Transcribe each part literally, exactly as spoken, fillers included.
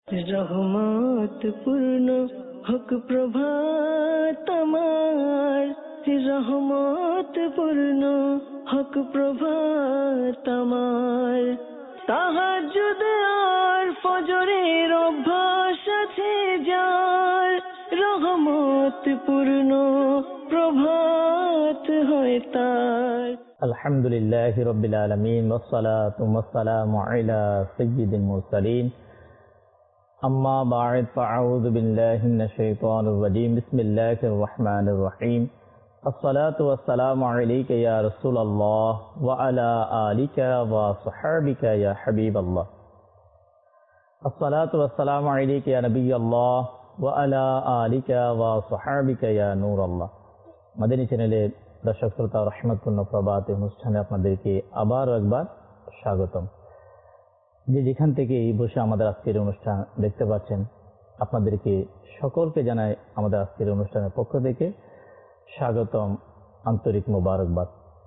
রহমত পূর্ণ হক প্রভাত আমার, রহমত পূর্ণ হক প্রভাত আমার। তাহাজ্জুদ আর ফজরের অভ্যাস আছে যার, রহমত পূর্ণ প্রভাত হয় তার। আলহামদুলিল্লাহি রাব্বিল আলামিন ওয়াসসালাতু ওয়াসসালামু আলা সাইয়্যিদিল মুরসালিন। আম্মা বা'দ, ফাআউযু বিল্লাহি মিনাশ শাইতানির রাজীম। বিসমিল্লাহির রহমানির রহিম। আসসালাতু ওয়াসসালামু আলাইকা ইয়া রাসূলুল্লাহ ওয়া আলা আলিকা ওয়া সাহবিকা ইয়া হাবিবাল্লাহ। আসসালাতু ওয়াসসালামু আলাইকা ইয়া নবিয়াল্লাহ ওয়া আলা আলিকা ওয়া সাহবিকা ইয়া নূরাল্লাহ। মাদানী চ্যানেলের দর্শক শ্রোতা, রহমতপূর্ণ প্রভাত অনুষ্ঠানে আপনাদেরকে আবারও একবার স্বাগতম। যে যেখান থেকে বসে আমাদের আজকের অনুষ্ঠান দেখতে পাচ্ছেন, আপনাদেরকে সকলকে জানাই আমাদের আজকের অনুষ্ঠানের পক্ষ থেকে স্বাগতম, আন্তরিক মোবারকবাদ।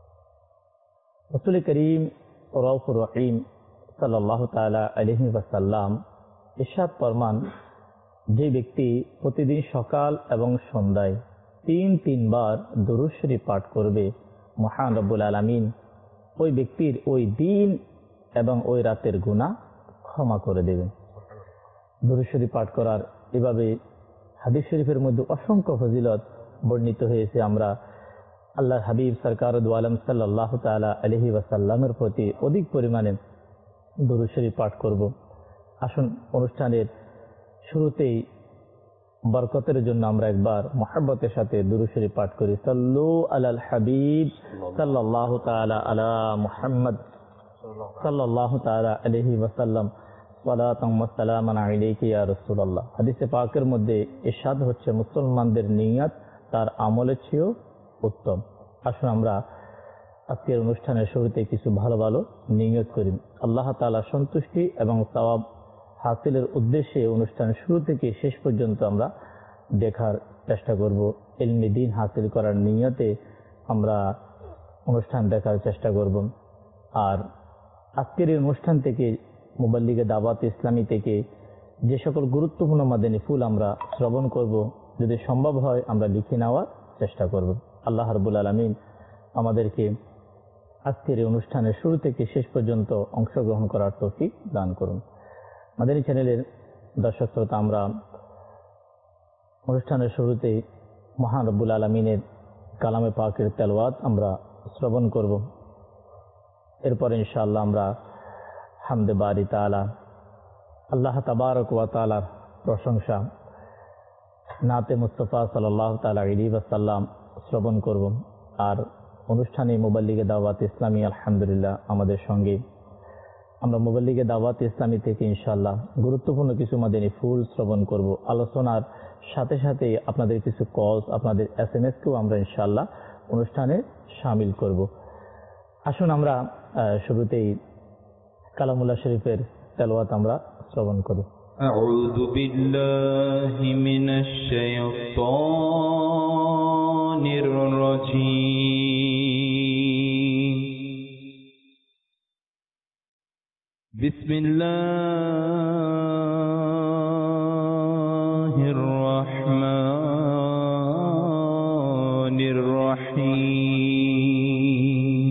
রাসূল করিম রউফুর রহিম সাল্লাল্লাহু তাআলা আলাইহি ওয়াসাল্লাম ইরশাদ ফরমান, যে ব্যক্তি প্রতিদিন সকাল এবং সন্ধ্যায় তিন তিনবার দুরূদ শরীফ পাঠ করবে, মহান রব্বুল আলামিন ওই ব্যক্তির ওই দিন এবং ওই রাতের গুনাহ ক্ষমা করে দেবেন। দুরূদ শরীফ পাঠ করার এভাবে হাদিস শরীফের মধ্যে অসংখ্য ফজিলত বর্ণিত হয়েছে। আমরা আল্লাহর হাবিব সরকার দু আলম সাল্লাল্লাহু তাআলা আলাইহি ওয়াসাল্লামের প্রতি অধিক পরিমাণে দুরূদ শরীফ পাঠ করব। আসুন অনুষ্ঠানের শুরুতেই বরকতের জন্য আমরা একবার মুহাব্বতের সাথে দুরূদ শরীফ পাঠ করি। সাল্লু আলাল হাবিব সাল্লাল্লাহু তাআলা আলা মুহাম্মদ সাল্লাল্লাহু তাআলা আলাইহি ওয়াসাল্লাম, সালাতাম ওয়া সালামান আলাইকা ইয়া রাসূলুল্লাহ। হাদিসে পাকের মধ্যে ইরশাদ হচ্ছে, মুসলমানদের নিয়ত তার আমলের চেয়েও উত্তম। আসুন আমরা আজকের অনুষ্ঠানের শুরুতে কিছু ভালো ভালো নিয়ত করি। আল্লাহ তাআলা সন্তুষ্টি এবং সওয়াব হাসিলের উদ্দেশ্যে অনুষ্ঠানের শুরু থেকে শেষ পর্যন্ত আমরা দেখার চেষ্টা করব। ইলমে দ্বীন হাসিল করার নিয়তে আমরা অনুষ্ঠান দেখার চেষ্টা করব। আর আজকের এই অনুষ্ঠান থেকে মুবাল্লিগে দাওয়াত ইসলামী থেকে যে সকল গুরুত্বপূর্ণ মাদানী ফুল আমরা শ্রবণ করব, যদি সম্ভব হয় আমরা লিখে নেওয়ার চেষ্টা করব। আল্লাহ রাব্বুল আলামিন আমাদেরকে আজকের এই অনুষ্ঠানের শুরু থেকে শেষ পর্যন্ত অংশগ্রহণ করার তৌফিক দান করুন। মাদানী চ্যানেলের দর্শক শ্রোতা, আমরা অনুষ্ঠানের শুরুতে মহান রব্বুল আলামিনের কালামে পাকের তেলাওয়াত আমরা শ্রবণ করব। এরপরে ইনশাআল্লাহ আমরা হামদে বারি তাআলা, আল্লাহ তাবারক ওয়া তাআলার প্রশংসা, নাতে মুস্তাফা সাল্লাল্লাহু তাআলা আলাইহি ওয়াসাল্লাম শ্রবণ করব। আর অনুষ্ঠানে মুবাল্লিগে দাওয়াত ইসলামী আলহামদুলিল্লাহ আমাদের সঙ্গে। আমরা মুবাল্লিগে দাওয়াত ইসলামী থেকে ইনশাআল্লাহ গুরুত্বপূর্ণ কিছু মাদানী ফুল শ্রবণ করব। আলোচনার সাথে সাথে আপনাদের কিছু কলস, আপনাদের এস এম এস কেও আমরা ইনশাআল্লাহ অনুষ্ঠানে শামিল করব। আসুন আমরা শুরুতেই কালামুল্লাহ শরীফের তেলাওয়াত আমরা শ্রবণ করি। আউযু বিল্লাহি মিনাশ শাইতানির রাজীম। বিসমিল্লাহির রহমানির রহিম।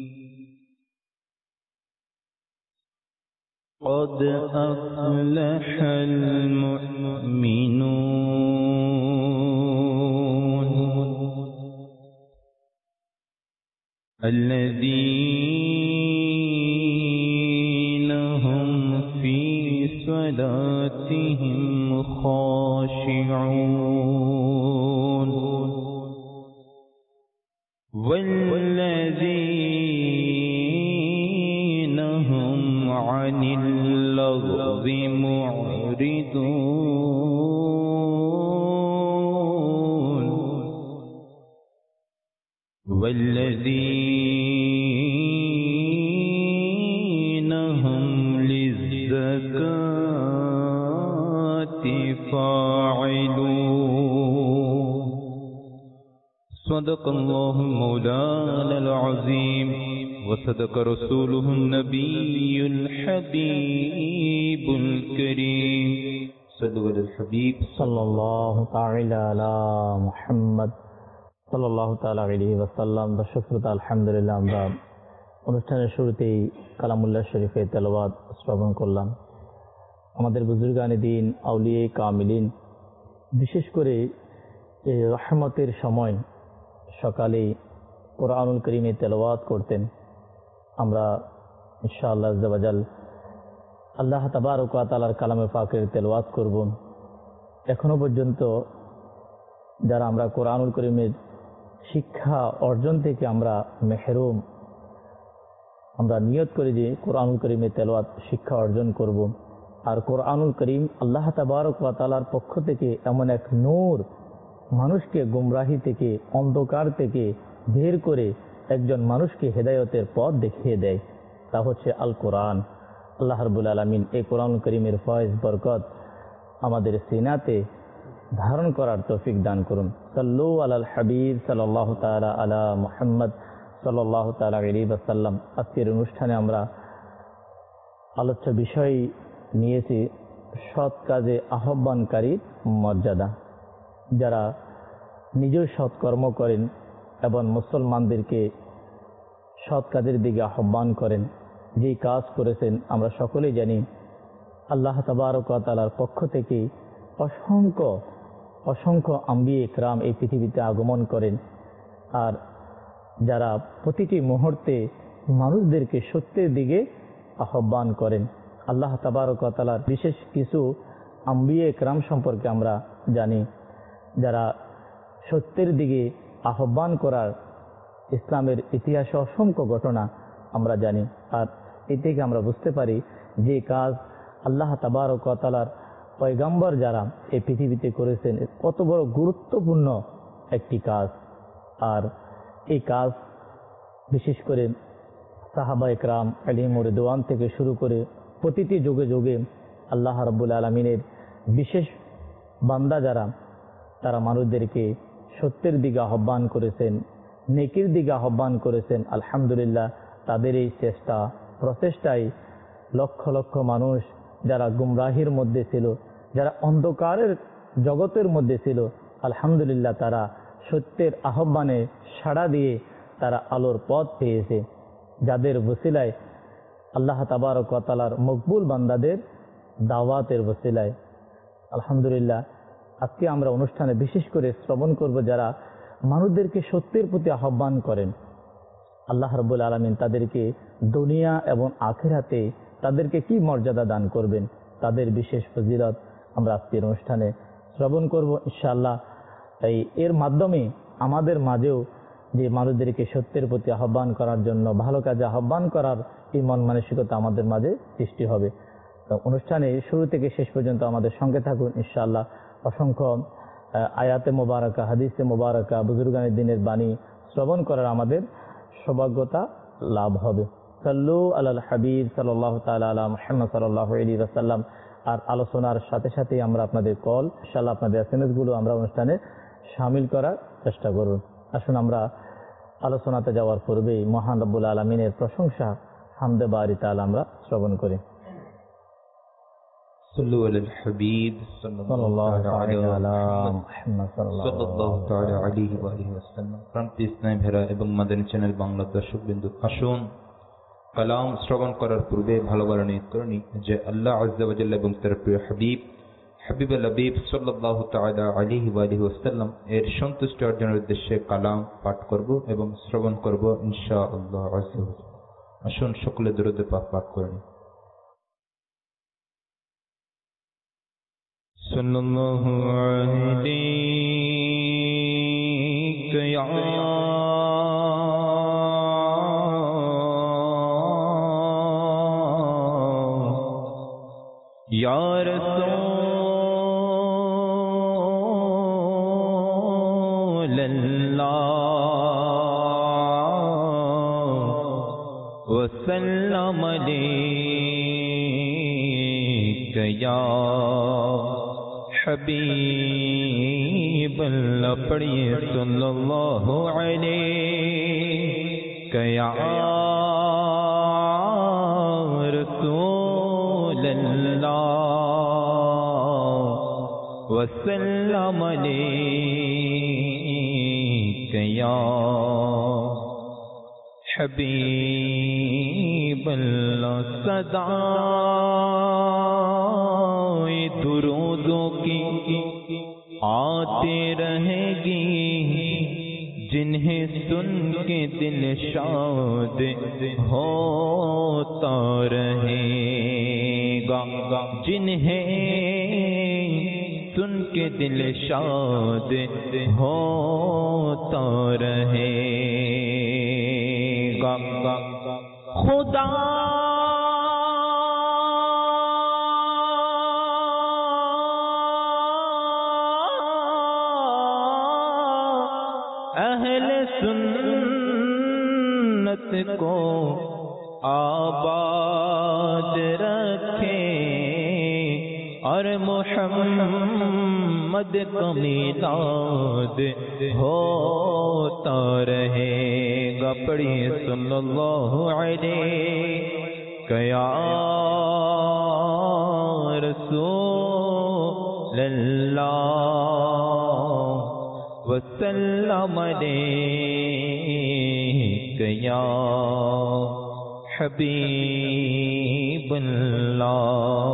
قد أفلح المؤمنون الذين هم في صلاتهم خاشعون والذين هم عن اللغو معرضون والذين هم للزكاة فاعلون صدق الله مولانا العظيم وصدق رسوله النبي الحبيب الكريم صلوا على الحبيب সাল্লাল্লাহু তাআলা আলা মুহাম্মদ সাল্লাল্লাহু তাআলা আলাইহি ওয়াসাল্লাম। দর্শক শ্রোতা, আলহামদুলিল্লাহ আমরা অনুষ্ঠানের শুরুতেই কালামুল্লাহ শরীফে তেলাওয়াত শ্রবণ করলাম। আমাদের বুজুর্গানে দ্বীন, আউলিয়ে কামিলিন, বিশেষ করে এই রহমতের সময় সকালে কোরআনুল কারীমে তেলাওয়াত করতেন। আমরা ইনশাআল্লাহ আজ্জা ওয়া জাল আল্লাহ তাবারক ওয়া তাআলার কালামে পাকের তেলাওয়াত করব। এখনো পর্যন্ত যারা আমরা কোরআনুল কারীমের শিক্ষা অর্জন থেকে আমরা মেহরুম, আমরা নিয়ত করি যে কোরআনুল কারীমের তেলাওয়াত শিক্ষা অর্জন করব। আর কোরআনুল কারীম আল্লাহ তাবারক ওয়া তাআলার পক্ষ থেকে এমন এক নূর, মানুষকে গুমরাহি থেকে, অন্ধকার থেকে বের করে একজন মানুষকে হেদায়েতের পথ দেখিয়ে দেয়, তা হচ্ছে আল কোরআন। আল্লাহ রাব্বুল আলামিন এই কোরআনুল কারীমের ফয়েজ বরকত আমাদের সিনাতে ধারণ করার তৌফিক দান করুন। সাল্লু আলাল হাবিব সাল্লাল্লাহু তাআলা আলা মুহাম্মদ সাল্লাল্লাহু তাআলা আলাইহি ওয়াসাল্লাম। আজকের অনুষ্ঠানে আমরা আলোচ্য বিষয় নিয়েছি সৎ কাজে আহ্বানকারীর মর্যাদা। যারা নিজেও সৎকর্ম করেন এবং মুসলমানদেরকে সৎ কাজের দিকে আহ্বান করেন, যেই কাজ করেছেন আমরা সকলেই জানি আল্লাহ তাবারক ওয়া তাআলার পক্ষ থেকে অসংখ্য অসংখ্য আম্বিয়ে ইকরাম এই পৃথিবীতে আগমন করেন। আর যারা প্রতিটি মুহূর্তে মানুষদেরকে সত্যের দিকে আহ্বান করেন, আল্লাহ তাবারক ওয়া তাআলার বিশেষ কিছু আম্বিয়ে ইকরাম সম্পর্কে আমরা জানি, যারা সত্যের দিকে আহ্বান করার ইসলামের ইতিহাসে অসংখ্য ঘটনা আমরা জানি। আর এ থেকে আমরা বুঝতে পারি যে কাজ আল্লাহ তাবারক ওয়া তাআলার পয়গম্বর যারা এই পৃথিবীতে করেছেন কত বড় গুরুত্বপূর্ণ একটি কাজ। আর এই কাজ বিশেষ করে সাহাবা ইকরাম আলাইহিম রিদওয়ান থেকে শুরু করে প্রতিটি যুগে যুগে আল্লাহ রাব্বুল আলামিনের বিশেষ বান্দা যারা, তারা মানুষদেরকে সত্যের দিকে আহ্বান করেছেন, নেকির দিকে আহ্বান করেছেন। আলহামদুলিল্লাহ, তাদের এই চেষ্টা প্রচেষ্টায় লক্ষ লক্ষ মানুষ যারা গুমরাহির মধ্যে ছিল, যারা অন্ধকারের জগতের মধ্যে ছিল, আলহামদুলিল্লাহ তারা সত্যের আহ্বানে সাড়া দিয়ে তারা আলোর পথ পেয়েছে, যাদের ওসিলায় আল্লাহ তাবারক ওয়া তাআলার মকবুল বান্দাদের দাওয়াতের ওসিলায়। আলহামদুলিল্লাহ, আজকে আমরা অনুষ্ঠানে বিশেষ করে শ্রবণ করব যারা মানুষদেরকে সত্যের প্রতি আহ্বান করেন। আল্লাহ রাব্বুল আলামিন তাদেরকে দুনিয়া এবং আখিরাতে তাদেরকে কি মর্যাদা দান করবেন, তাদের বিশেষ ফজিলত আমরা আজকের অনুষ্ঠানে শ্রবণ করব ইনশাআল্লাহ। তাই এর মাধ্যমে আমাদের মাঝেও যে মানুষদেরকে সত্যের প্রতি আহ্বান করার জন্য, ভালো কাজে আহ্বান করার এই মন মানসিকতা আমাদের মাঝে সৃষ্টি হবে। তো অনুষ্ঠানে শুরু থেকে শেষ পর্যন্ত আমাদের সঙ্গে থাকুন ইনশাআল্লাহ। অসংখ্য আয়াতে মোবারকা, হাদিসে মোবারকা, বুজুর্গানের দিনের বাণী শ্রবণ করার আমাদের সৌভাগ্যতা লাভ হবে। সাল্লু আলাল হাবিব সাল্লাল্লাহু তাআলা আলা মুহাম্মদ সাল্লাল্লাহু আলাইহি ওয়াসাল্লাম। আর আলোচনার সাথে সাথে আমরা আপনাদের কল, ইনশাআল্লাহ আপনাদের এসএমএস গুলো আমরা অনুষ্ঠানে শামিল করার চেষ্টা করব। আসুন আমরা আলোচনাতে যাওয়ার পূর্বেই মহান রব্বুল আলামিনের প্রশংসা, হামদে বারি তাআলা আমরা শ্রবণ করি। صلوا على الحبيب صلى الله عليه وآله وسلم। প্রান্তীয় ইসলামী ভেরা এবং মাদানী চ্যানেল বাংলা দর্শক বিন্দু, আসুন কালাম শ্রবণ করার পূর্বে ভালোবাসা নিয়ত করুন যে আল্লাহ আযজা ওয়া জাল্লা এবং তার প্রিয় হাবিব হাবিবুল হাবিব সাল্লাল্লাহু তাআলা আলাইহি ওয়া আলিহি ওয়াসাল্লাম এর সন্তুষ্টি অর্জনের উদ্দেশ্যে কালাম পাঠ করব এবং শ্রবণ করব ইনশাআল্লাহ আযজা ওয়া জাল্লা। আসুন সকলে দরুদ পাক পাঠ করুন। সাল্লাল্লাহু আলাইকা ইয়া ইয়া রাসূলুল্লাহ ওয়া সাল্লাম আলাইকা ইয়া हबीब अल्लाह पढ़िए सल्लल्लाहु अलैहि या रसूल अल्लाह وسلم علیک یا حبیب اللہ. صدائے درودوں کی آتے رہے گی جنہیں سن کے دل شاد ہوتا رہے گا، جنہیں سن کے دل شاد ہوتا رہے گا. خدا اہل سنت کو آباد رکھے اور محمد کا میلاد ہوتا رہے گا. پڑھیے صلی اللہ علیہ یا رسول اللہ وسلم علیک یا حبیب اللہ.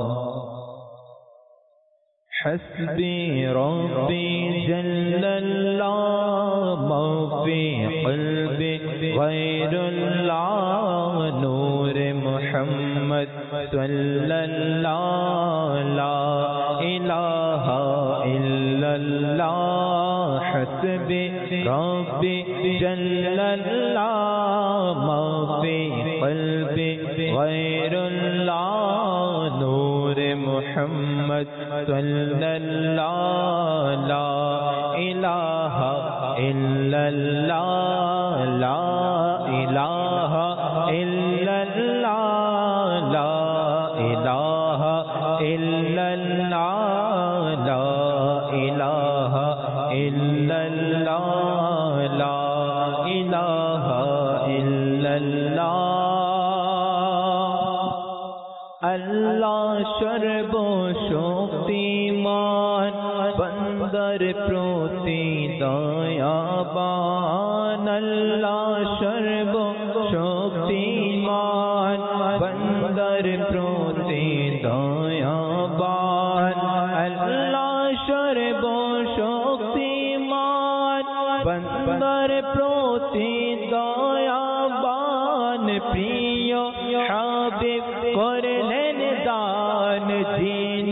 حسبی ربی جل اللہ ما فی قلبی غیر اللہ نور محمد صلی اللہ لا الہ الا اللہ. حسبی ربی جل اللہ ما فی قلبی غیر اللہ نور محمد صلی اللہ لا الہ الا اللہ لا الہ الا اللہ لا الہ الا اللہ لا الہ الا اللہ لا الہ الا اللہ. اللہ شرب و شوقیمان بندر پروتی دایابان. اللہ شرب و شوقیمان بندر پروتی دایابان. اللہ شرب و شوقیمان بندر پروتی دایابان. پریو حبیب کرلن دان دین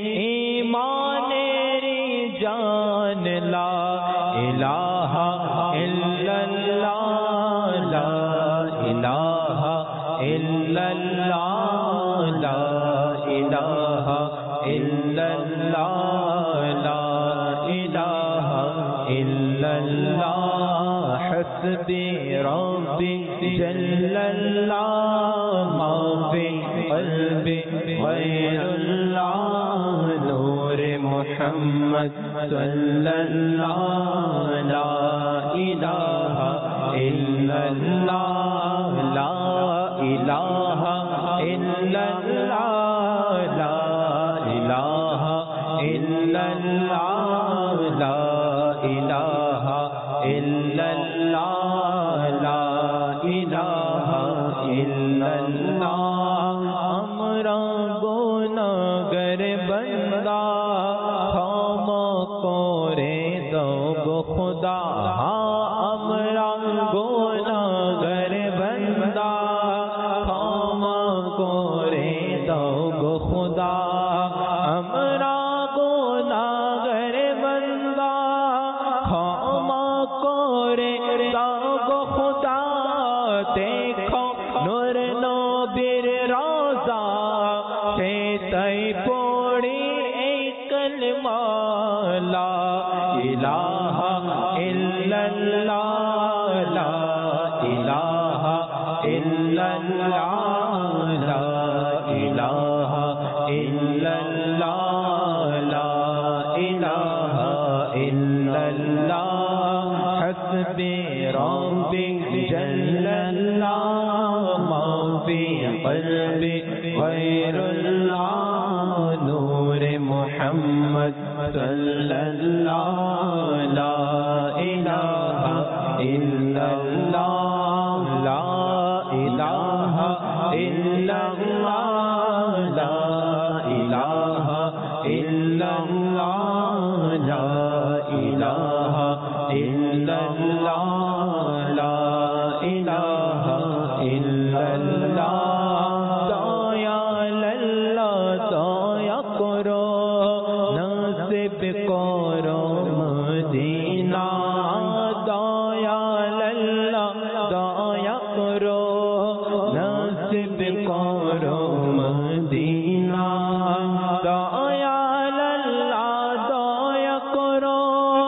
ایمان ری جان لا الہ الا اللہ لا الہ الا اللہ لا الہ الا اللہ لا الہ الا اللہ. حسبی ربی جل اللہ ما فی قلبی غیر اللہ نور محمد صلی اللہ لا الہ الا اللہ لا الہ الا اللہ لا الہ الا اللہ لا الہ الا اللہ لا الہ الا اللہ. ہمارا گناہگار بندہ کھاما کورے دو خدا. ہمارا گناہگار بندہ کھاما کورے دو خدا. ہمارا گناہگار بندہ کھاما کورے دو خدا. دیکھو نور نبیر روزہ شیطائی پوڑی ایک کلمہ لا الہ الا اللہ لا الہ الا اللہ لا الہ الا اللہ لا الہ الا اللہ. حسبی ربی جل اللہ ما فی قلبی غیر اللہ نور محمد محمد صلی اللہ لا الہ الا اللہ لا الہ الا اللہ لا الہ الا اللہ لا الہ الا اللہ لا الہ الا اللہ دایا اللہ دایا کرو نصیب کرو مدینہ دایا اللہ دایا کرو نصیب کرو مدینہ دایا اللہ دایا کرو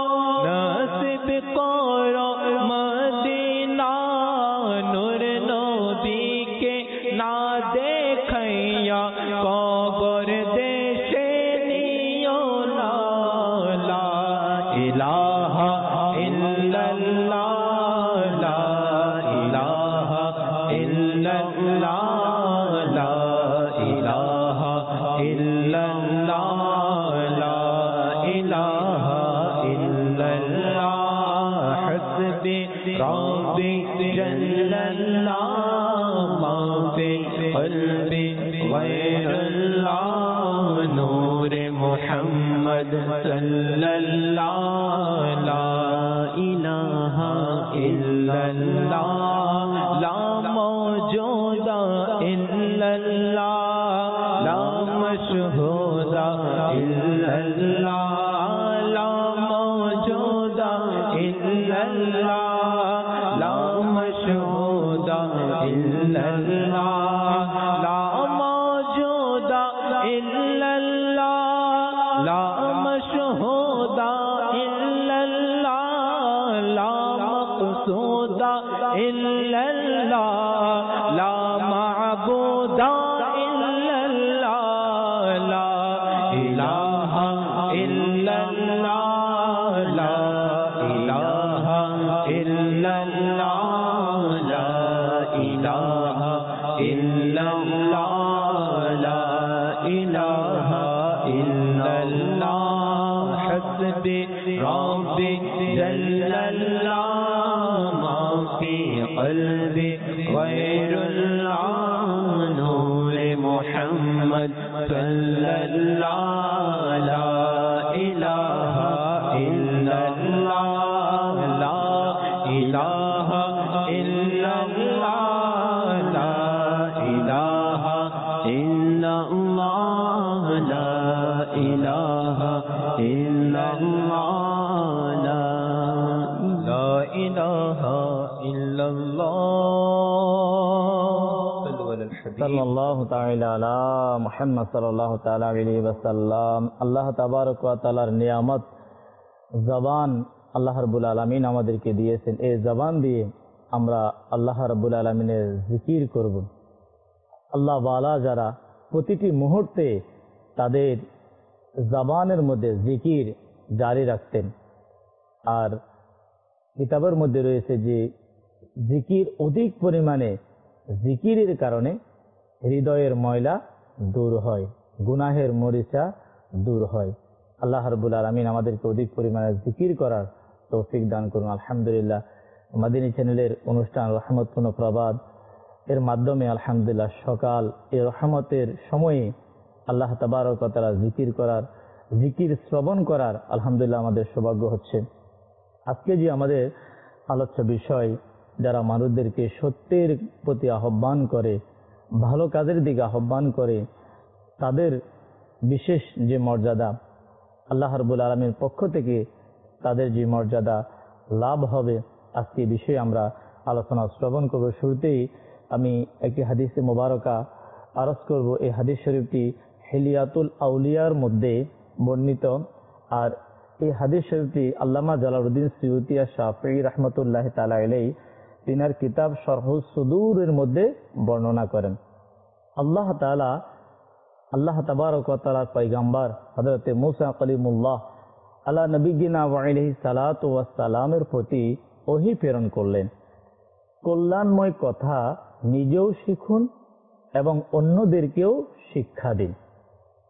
نصیب کرو مدینہ نور نبی کے نہ دیکھیا قبر دیشے نیو لا لا الہ الا اللہ لا الہ الا اللہ لا الہ الا اللہ لا الہ الا اللہ حسبی ربی جل اللہ ما فی قلبی غیر اللہ نور محمد صلی اللہ لا الہ الا اللہ لا موجود الا اللہ لا مشہود الا اللہ لا موجود الا اللہ لا مشہود الا اللہ لا موجود الا اللہ لا مشہود الا اللہ لا مقصود الا اللہ لا معبود الا اللہ لا الہ الا اللہ لا الہ الا اللہ لا الہ الا اللہ لا الہ الا اللہ حسبی ربی جل اللہ ما فی قلبی غیر اللہ نور محمد صلی اللہ لا الہ الا اللہ لا الہ الا اللہ لا الہ الا اللہ لا الہ الا اللہ لا الہ الا اللہ صلی اللہ تعالی علی محمد صلی اللہ تعالی علیہ وسلم আল্লাহ তাবারক ওয়া তাআলার নিয়ামত জবান আল্লাহ রাব্বুল আলামিন আমাদেরকে দিয়েছেন। এই জবান দিয়ে আমরা আল্লাহ রাব্বুল আলামিনের জিকির করব। আল্লাহ ওয়ালা যারা প্রতিটি মুহূর্তে তাদের জবানের মধ্যে জিকির জারি রাখতেন। আর কিতাবের মধ্যে রয়েছে যে জিকির অধিক পরিমাণে জিকিরের কারণে হৃদয়ের ময়লা দূর হয়, গুনাহের মরিচা দূর হয়। আল্লাহ রাব্বুল আলামিন আমাদেরকে অধিক পরিমাণে জিকির করার তৌফিক দান করুন। আলহামদুলিল্লাহ, মাদিনী চ্যানেলের অনুষ্ঠান রহমতপূর্ণ প্রবাদ এর মাধ্যমে আলহামদুলিল্লাহ সকাল এই রহমতের সময়ে আল্লাহ তাবারক ওয়া তাআলা জিকির করার, জিকির শ্রবণ করার আলহামদুলিল্লাহ আমাদের সৌভাগ্য হচ্ছে। আজকে যে আমাদের আলোচ্য বিষয়, যারা মানুষদেরকে সত্যের প্রতি আহ্বান করে, ভালো কাজের দিকে আহ্বান করে, তাদের বিশেষ যে মর্যাদা আল্লাহ রাব্বুল আলামিনের পক্ষ থেকে তাদের যে মর্যাদা লাভ হবে, আজকে এই বিষয়ে আমরা আলোচনা শ্রবণ করব। শুরুতেই আমি একটি হাদিসে মোবারকা আরজ করব। এই হাদিস শরীফটি হিলিয়াতুল আউলিয়ার মধ্যে বর্ণিত। আর এই হাদিস শরীফটি আল্লামা জালালউদ্দিন সুয়ুতী শাফিঈ রাহমাতুল্লাহ তাআলা আলাইহি তিনার কিতাব শরহুস সুদূরের মধ্যে বর্ণনা করেন। আল্লাহ তাআলা আল্লাহ তাবারক ওয়া তাআলার পয়গম্বর হযরত মুসা কালিমুল্লাহ আলা নবিয়িনা ওয়া আলাইহি সালাতু ওয়াস সালামের প্রতি ওহী প্রেরণ করলেন। কল্যাণময় কথা নিজেও শিখুন এবং অন্যদেরকেও শিক্ষা দিন।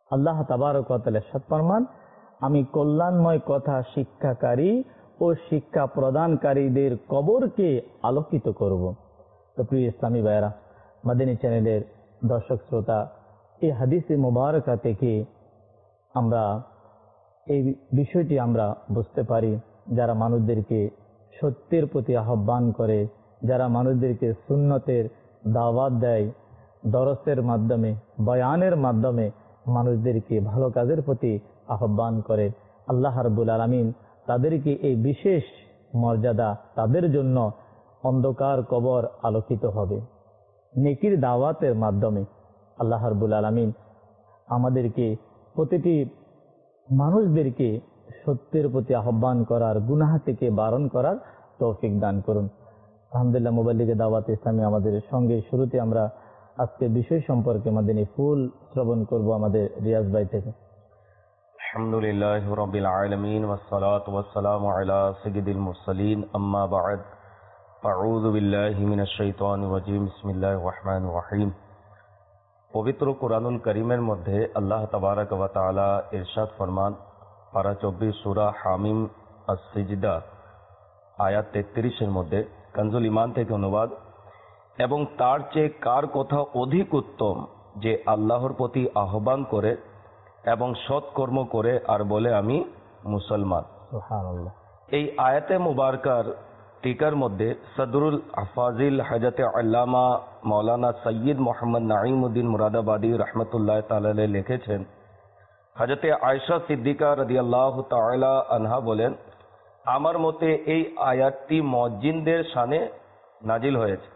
আল্লাহ তাবারক ওয়া তাআলা ইরশাদ ফরমান, আমি কল্যাণময় কথা শিক্ষাকারী ও শিক্ষা প্রদানকারীদের কবরকে আলোকিত করব। তো প্রিয় ইসলামী ভাইয়েরা, মাদানী চ্যানেলের দর্শক শ্রোতা, এই হাদিসে মুবারকা থেকে আমরা এই বিষয়টি আমরা বুঝতে পারি, যারা মানুষদেরকে সত্যের প্রতি আহ্বান করে, যারা মানুষদেরকে সুন্নতের দাওয়াত দেয়, দরসের মাধ্যমে, বয়ানের মাধ্যমে মানুষদেরকে ভালো কাজের প্রতি আহ্বান করে, আল্লাহ রাব্বুল আলামিন তাদেরকে এই বিশেষ মর্যাদা, তাদের জন্য অন্ধকার কবর আলোকিত হবে। নেকির দাওয়াতের মাধ্যমে আল্লাহ রাব্বুল আলামিন আমাদেরকে, প্রতিটি মানুষদেরকে সত্যের প্রতি আহ্বান করার, গুনাহ থেকে বারণ করার তৌফিক দান করুন। আলহামদুলিল্লাহ, মুবাল্লিগে দাওয়াত ইসলামী আমাদের সঙ্গে শুরুতে আমরা আজকে বিষয় সম্পর্কে মাদানী ফুল শ্রবণ করব আমাদের রিয়াজ ভাই থেকে। আলহামদুলিল্লাহি রাব্বিল আলামিন ওয়াসসালাতু ওয়াসসালামু আলা সাইয়্যিদিল মুরসালিন, আম্মা বা'দ, আউযু বিল্লাহি মিনাশ শাইতানির রাজীম, বিসমিল্লাহির রহমানির রহিম। পবিত্র কুরআনুল কারীমের মধ্যে আল্লাহ তাবারক ওয়া তাআলা ইরশাদ ফরমান, পারা চব্বিশ সূরা হামিম আস-সিজদা আয়াত তেত্রিশ এর মধ্যে, কানজুল ঈমান থেকে অনুবাদ, এবং তার চেয়ে কার কথা অধিক উত্তম যে আল্লাহর প্রতি আহ্বান করে এবং সৎকর্ম করে আর বলে আমি মুসলমান। সুবহানাল্লাহ। এই আয়াতে মুবারকার টিকার মধ্যে সদরুল আফাজিল হযরত আল্লামা মাওলানা সৈয়দ মোহাম্মদ নাঈমউদ্দিন মুরাদাবাদী রহমতুল্লাহ তাআলা লিখেছেন, হযরত আয়েশা সিদ্দিকা রাদিয়াল্লাহু তাআলা আনহা বলেন, আমার মতে এই আয়াতটি মুয়াজ্জিনদের শানে নাজিল হয়েছে।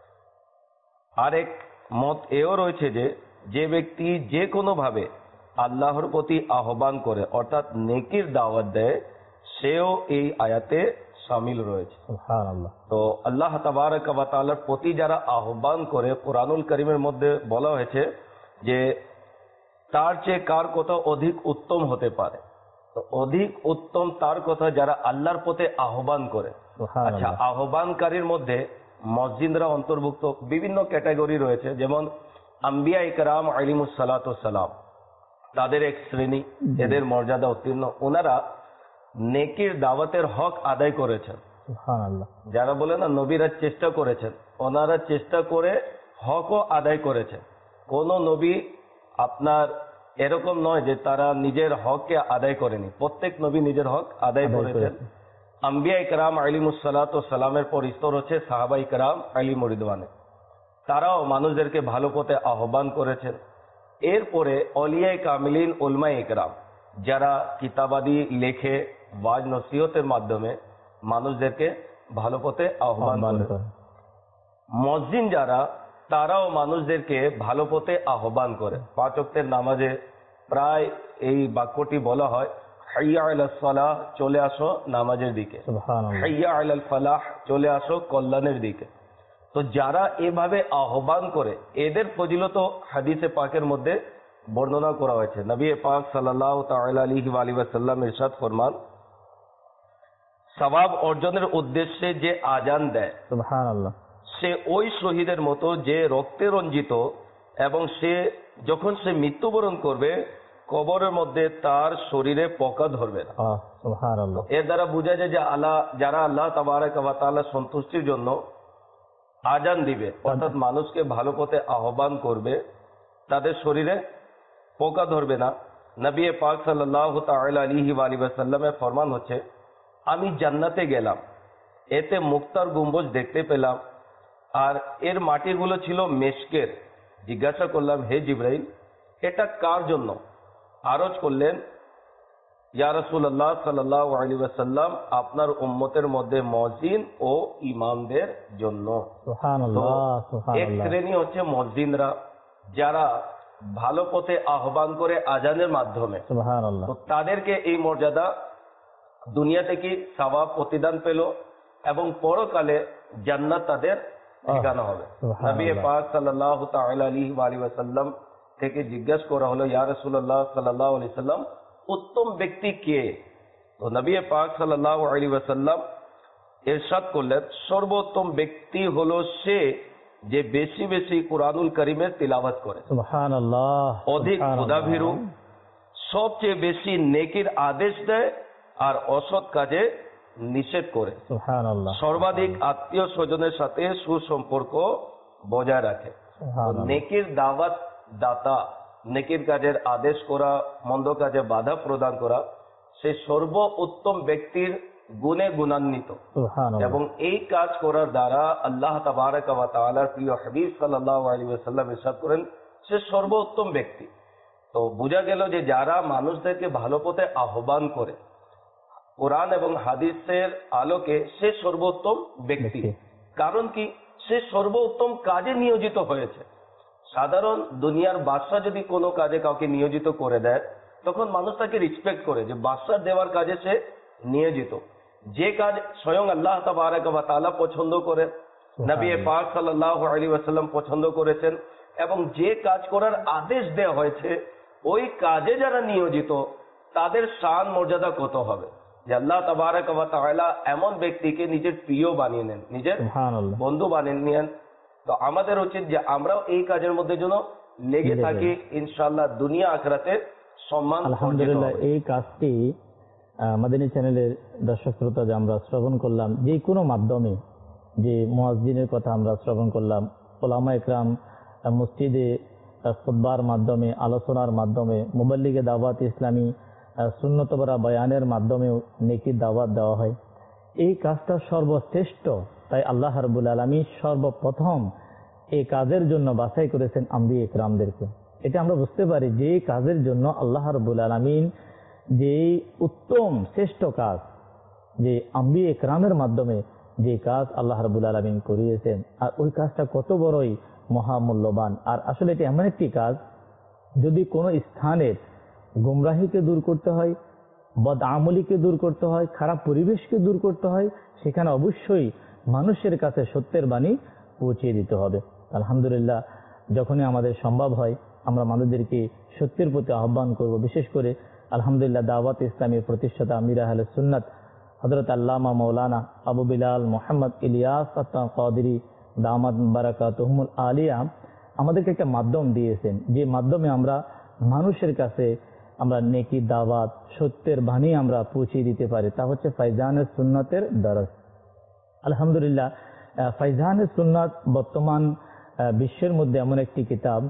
আরেক মত এও রয়েছে যে যে ব্যক্তি যে কোনো ভাবে আল্লাহর প্রতি আহ্বান করে, অর্থাৎ নেকির দাওয়াত দেয়, সেও এই আয়াতে শামিল রয়েছে। সুবহানাল্লাহ। তো আল্লাহ তাবারক ওয়া তাআলার প্রতি যারা আহ্বান করে, কুরআনুল কারীমের মধ্যে বলা হয়েছে যে তার চেয়ে কার কথা অধিক উত্তম হতে পারে। তো অধিক উত্তম তার কথা যারা আল্লাহর প্রতি আহ্বান করে। আচ্ছা, আহ্বানকারীর মধ্যে মুয়াজ্জিনরা অন্তর্ভুক্ত। বিভিন্ন ক্যাটাগরি রয়েছে, যেমন আম্বিয়া ইকরাম আলাইহিমুস সালাতু ওয়াস সালাম, তাদের এক শ্রেণী, এদের মর্যাদা উত্তীর্ণ। ওনারা নেকির দাওয়াতের হক আদায় করেছেন। সুবহানাল্লাহ। যারা বলে না নবীরা চেষ্টা করেছেন, ওনারা চেষ্টা করে হকও আদায় করেছেন। কোন নবী আপনার এরকম নয় যে তারা নিজের হককে আদায় করেনি, প্রত্যেক নবী নিজের হক আদায় করেছেন। আম্বিয়া ইকরাম আলাইহিমুস সালাতু ওয়াস সালামের পর স্তর হচ্ছে সাহাবা ইকরাম আলাইহিম রিদওয়ান, তারাও মানুষদেরকে ভালো পথে আহ্বান করেছেন। এরপরে অলিয়ায়ে কামিলিন উলমায়ে ইকরাম, যারা কিতাবাদি লেখে ওয়াজ নসিহতের মাধ্যমে মানুষদেরকে ভালো পথে আহ্বান করে। মুয়াজ্জিন যারা, তারাও মানুষদেরকে ভালো পথে আহ্বান করে। পাঁচ ওয়াক্তের নামাজে প্রায় এই বাক্যটি বলা হয়, হাইয়া আলাস সালাহ, চলে আসো নামাজের দিকে, হাইয়া আলাল ফালাহ, চলে আসো কল্যাণের দিকে। তো যারা এভাবে আহ্বান করে, এদের ফজিলত হাদিসে পাকের মধ্যে বর্ণনা করা হয়েছে। নবী পাক সাল্লাল্লাহু তাআলা আলাইহি ওয়া আলিহি ওয়াসাল্লাম ইরশাদ ফরমান, সওয়াব অর্জনের উদ্দেশ্যে যে আজান দেয়, সুবহানাল্লাহ, সে ওই শহীদের মতো যে রক্তে রঞ্জিত, এবং সে যখন সে মৃত্যুবরণ করবে, কবরের মধ্যে তার শরীরে পোকা ধরবে না। সুবহানাল্লাহ। এর দ্বারা বোঝা যায় যে আল্লাহ, যারা আল্লাহ তাবারক ওয়া তাআলার সন্তুষ্টির জন্য আজান দিবে, অর্থাৎ মানুষকে ভালো পথে আহ্বান করবে, তাদের শরীরে পোকা ধরবে না। নবী পাক সাল্লাল্লাহু তাআলা আলাইহি ওয়া আলিহি ওয়াসাল্লামের ফরমান হচ্ছে, আমি জান্নাতে গেলাম, এতে মুক্তার গম্বুজ দেখতে পেলাম, আর এর মাটিগুলো ছিল মেশকের। জিজ্ঞাসা করলাম, হে জিবরাইল, এটা কার জন্য? আরজ করলেন, ইয়া রাসূলুল্লাহ সাল্লাল্লাহু আলাইহি ওয়াসাল্লাম, আপনার উম্মতের মধ্যে মুয়াজ্জিন ও ইমামদের জন্য। সুবহানাল্লাহ, সুবহানাল্লাহ। এক শ্রেণী হচ্ছে মুয়াজ্জিনরা, যারা ভালো পথে আহ্বান করে আজানের মাধ্যমে। সুবহানাল্লাহ। তো তাদেরকে এই মর্যাদা দুনিয়া থেকে সওয়াব প্রতিদান পেল, এবং পরকালে জান্নাত তাদের ঠিকানা হবে। নবী পাক সাল্লাল্লাহু তাআলা আলাইহি ওয়া আলিহি ওয়াসাল্লাম থেকে জিজ্ঞাসা করা হলো, ইয়া রাসূলুল্লাহ সাল্লাল্লাহু আলাইহি ওয়াসাল্লাম, উত্তম ব্যক্তি কে? তো নবী পাক সাল্লাল্লাহু আলাইহি ওয়াসাল্লাম ইরশাদ করলেন, সর্বোত্তম ব্যক্তি হলো সে যে বেশি বেশি কুরআনুল কারীমের তিলাওয়াত করে, সুবহানাল্লাহ, অধিক খোদাভীরু সবচেয়ে বেশি নেকির আদেশ দেয় আর অসৎ কাজে নিষেধ করে। সুবহানাল্লাহ। সর্বাধিক আত্মীয় স্বজনের সাথে সুসম্পর্ক বজায় রাখে। সুবহানাল্লাহ। নেকির দাওয়াত দাতা, নেকির কাজের আদেশ করা, মন্দ কাজে বাধা প্রদান করা, সে সর্ব উত্তম ব্যক্তির গুণে গুণান্বিত। সুবহানাল্লাহ। এবং এই কাজ করার দ্বারা আল্লাহ তাবারক ওয়া তাআলার প্রিয় হাবিব সাল্লাল্লাহু আলাইহি ওয়াসাল্লাম ইরশাদ করেন, সে সর্বোত্তম ব্যক্তি। তো বোঝা গেল যে যারা মানুষদেরকে ভালো পথে আহ্বান করে কোরআন এবং হাদিসের আলোকে, সে সর্বোত্তম ব্যক্তি। কারণ কি? সে সর্বোত্তম কাজে নিয়োজিত হয়েছে। সাধারণ দুনিয়ার বাদশা যদি কোনো কাজে কাউকে নিয়োজিত করে দেয়, তখন মানুষ তাকে রেসপেক্ট করে যে বাদশা দেওয়ার কাজে সে নিয়োজিত। যে কাজ স্বয়ং আল্লাহ তাবারক ওয়া তাআলা পছন্দ করে, নবী পাক সাল্লাল্লাহু আলাইহি ওয়াসাল্লাম পছন্দ করেছেন, এবং যে কাজ করার আদেশ দেওয়া হয়েছে, ওই কাজে যারা নিয়োজিত তাদের শান মর্যাদা কত হবে, যে আল্লাহ তাবারক ওয়া তাআলা এমন ব্যক্তিকে নিজের প্রিয় বানিয়ে নেন, নিজের বন্ধু বানিয়ে নেন। তো আমাদের উচিত যে আমরাও এই কাজের মধ্যে যেন লেগে থাকি, ইনশাআল্লাহ দুনিয়া আখিরাতে সম্মান। আলহামদুলিল্লাহ, এই কাজটি মাদানী চ্যানেলের দর্শক শ্রোতা যে আমরা শ্রবণ করলাম, যে কোনো মাধ্যমে, যে মুয়াজ্জিনের কথা আমরা শ্রবণ করলাম, ওলামা ইকরাম মসজিদে খুতবার মাধ্যমে, আলোচনার মাধ্যমে, মুবাল্লিগে দাওয়াত ইসলামী সুন্নত বরা বয়ানের মাধ্যমেও নেকির দাওয়াত দেওয়া হয়। এই কাজটা সর্বশ্রেষ্ঠ। তাই আল্লাহ রাব্বুল আলামিন সর্বপ্রথম এই কাজের জন্য বাছাই করেছেন আম্বিয়া ইকরামদেরকে। এটা আমরা বুঝতে পারি যে কাজের জন্য আল্লাহ রাব্বুল আলামিন যে উত্তম শ্রেষ্ঠ কাজ, যে আম্বিয়া ইকরামের মাধ্যমে যে কাজ আল্লাহ রাব্বুল আলামিন করিয়েছেন, আর ওই কাজটা কত বড়ই মহামূল্যবান। আর আসলে এটা এমন একটি কাজ, যদি কোনো স্থানের গুমরাহিকে দূর করতে হয়, বদআমলিকে দূর করতে হয়, খারাপ পরিবেশকে দূর করতে হয়, সেখানে অবশ্যই মানুষের কাছে সত্যের বাণী পৌঁছিয়ে দিতে হবে। আলহামদুলিল্লাহ, যখনই আমাদের সম্ভব হয় আমরা মানুষদেরকে সত্যের প্রতি আহ্বান করব। বিশেষ করে আলহামদুলিল্লাহ দাওয়াত ইসলামীর প্রতিষ্ঠাতা আমির আহলে সুন্নাত হযরত আল্লামা মাওলানা আবু বিলাল মোহাম্মদ ইলিয়াস আত্তা কাদেরী দামাত বারাকাতুহুমুল আলিয়া আমাদেরকে একটা মাধ্যম দিয়েছেন, যে মাধ্যমে আমরা মানুষের কাছে আমরা নেকি দাওয়াত, সত্যের বাণী আমরা পৌঁছিয়ে দিতে পারি। তা হচ্ছে ফাইজানে সুন্নাতের দরস। আলহামদুলিল্লাহ, ফাইজানে সুন্নাত বর্তমান বিশ্বের মধ্যে এমন একটি কিতাব,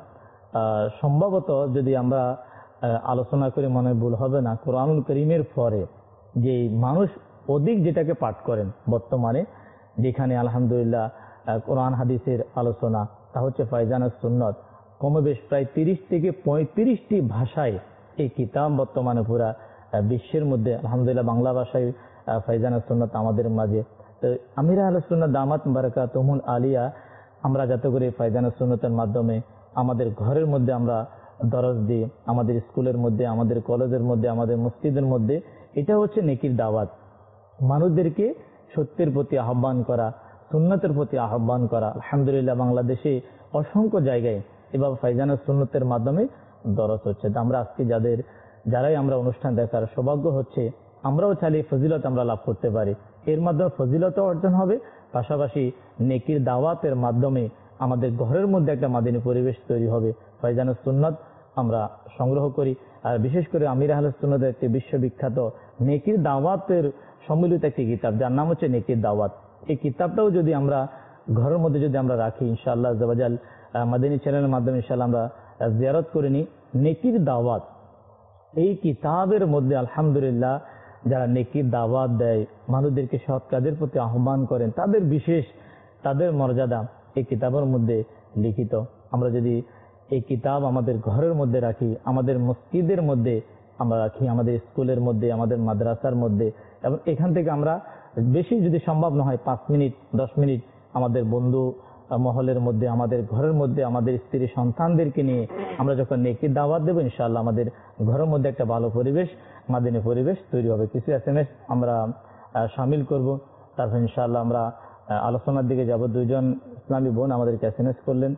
সম্ভবত যদি আমরা আলোচনা করে মনে ভুল হবে না, কোরআনুল করিমের পরে যে মানুষ অধিক যেটাকে পাঠ করেন বর্তমানে, যেখানে আলহামদুলিল্লাহ কোরআন হাদিসের আলোচনা, তা হচ্ছে ফাইজানে সুন্নাত। কমবেশ প্রায় তিরিশ থেকে পঁয়ত্রিশটি ভাষায় এই কিতাব বর্তমানে পুরা বিশ্বের মধ্যে আলহামদুলিল্লাহ বাংলা ভাষায় ফাইজানে সুন্নাত আমাদের মাঝে। তো আমির আহলে সুন্নাত দামাত বারাকাতুহুমুল আলিয়া আমরা যাতে করে ফাইজানে সুন্নাতের মাধ্যমে আমাদের ঘরের মধ্যে আমরা দরস দিই, আমাদের স্কুলের মধ্যে, আমাদের কলেজের মধ্যে, আমাদের মসজিদের মধ্যে, এটা হচ্ছে নেকির দাওয়াত। মানুষদেরকে সত্যের প্রতি আহ্বান করা, সুন্নতের প্রতি আহ্বান করা। আলহামদুলিল্লাহ বাংলাদেশে অসংখ্য জায়গায় এভাবে ফাইজানে সুন্নাতের মাধ্যমে দরস হচ্ছে। আমরা আজকে যাদের যারাই আমরা অনুষ্ঠান দেখার সৌভাগ্য হচ্ছে, আমরাও চাইলে ফজিলত আমরা লাভ করতে পারি। এর মাধ্যমে ফজিলত অর্জন হবে, পাশাপাশি নেকির দাওয়াতের মাধ্যমে আমাদের ঘরের মধ্যে একটা মাদিনী পরিবেশ তৈরি হবে। ফাইজানে সুন্নাত আমরা সংগ্রহ করি। আর বিশেষ করে আমির আহলে সুন্নাতের একটি বিশ্ববিখ্যাত নেকির দাওয়াতের সম্মিলিত একটি কিতাব, যার নাম হচ্ছে নেকির দাওয়াত। এই কিতাবটাও যদি আমরা ঘরের মধ্যে যদি আমরা রাখি, ইনশাআল্লাহ আজ্জা ওয়া জাল মাদিনী চ্যানেলের মাধ্যমে ইনশাআল্লাহ আমরা জিয়ারত করে নিই। নেকির দাওয়াত এই কিতাবের মধ্যে আলহামদুলিল্লাহ যারা নেকির দাওয়াত দেয়, মানুষদেরকে সৎ কাজের প্রতি আহ্বান করেন, তাদের বিশেষ তাদের মর্যাদা এই কিতাবের মধ্যে লিখিত। আমরা যদি এই কিতাব আমাদের ঘরের মধ্যে রাখি, আমাদের মসজিদের মধ্যে আমরা রাখি, আমাদের স্কুলের মধ্যে, আমাদের মাদ্রাসার মধ্যে, এবং এখান থেকে আমরা বেশি যদি সম্ভব না হয় পাঁচ মিনিট দশ মিনিট আমাদের বন্ধু মহলের মধ্যে, আমাদের ঘরের মধ্যে, আমাদের স্ত্রী সন্তানদেরকে নিয়ে আমরা যখন নেকির দাওয়াত দেবো, ইনশাআল্লাহ আমাদের ঘরের মধ্যে একটা ভালো পরিবেশ, মাদিনী পরিবেশ তৈরি হবে। কিছু এস এম এস আমরা সামিল করব, তারপর ইনশাআল্লাহ আমরা আলোচনার দিকে যাব। দুইজন ইসলামী বোন আমাদেরকে এস এম এস করলেন,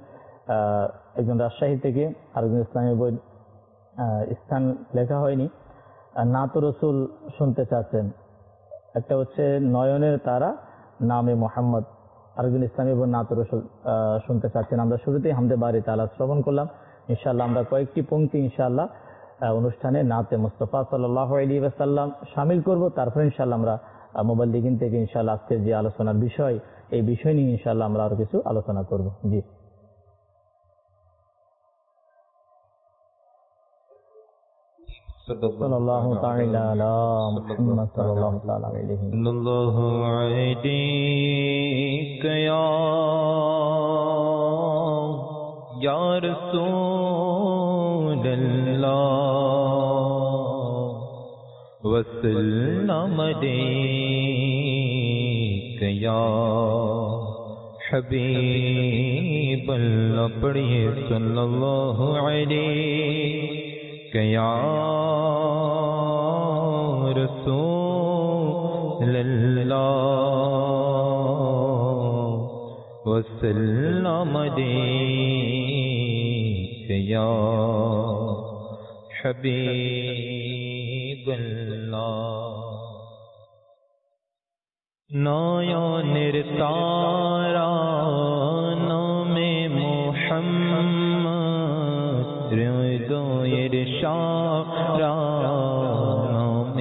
একজন রাজশাহী থেকে, আরেকজন ইসলামী বোন স্থান লেখা হয়নি, নাত রসুল শুনতে চাচ্ছেন। একটা হচ্ছে নয়নের তারা নামে মোহাম্মদ, আরেকজন ইসলামী বোন নাত রসুল শুনতে চাচ্ছেন। আমরা শুরুতেই হামদে বারি তাআলা শ্রবণ করলাম। ইনশাআল্লাহ আমরা কয়েকটি পংক্তি ইনশাআল্লাহ অনুষ্ঠানে নাতে মুস্তাফা সাল্লাল্লাহু আলাইহি ওয়াসাল্লাম শামিল করব। তারপর ইনশাআল্লাহ আমরা মোবাল্লিগিন থেকে ইনশাআল্লাহ আজকের যে আলোচনার বিষয়, এই বিষয় নিয়ে ইনশাআল্লাহ আমরা আরো কিছু আলোচনা করব। জি সাল্লাল্লাহু তাআলা আলা মুহাম্মদ সাল্লাল্লাহু তাআলা আলাইহি সাল্লাল্লাহু আলাইকা ইয়া ইয়া রাসূলুল্লাহ ওয়া সাল্লাম আলাইকা ইয়া হাবিবাল্লাহ। পড়িয়ে সাল্লাল্লাহু আলাইকা ইয়া رسول الله وسلم عليك يا حبيب الله. نایان تارا نام محمد رضا ارشاد نام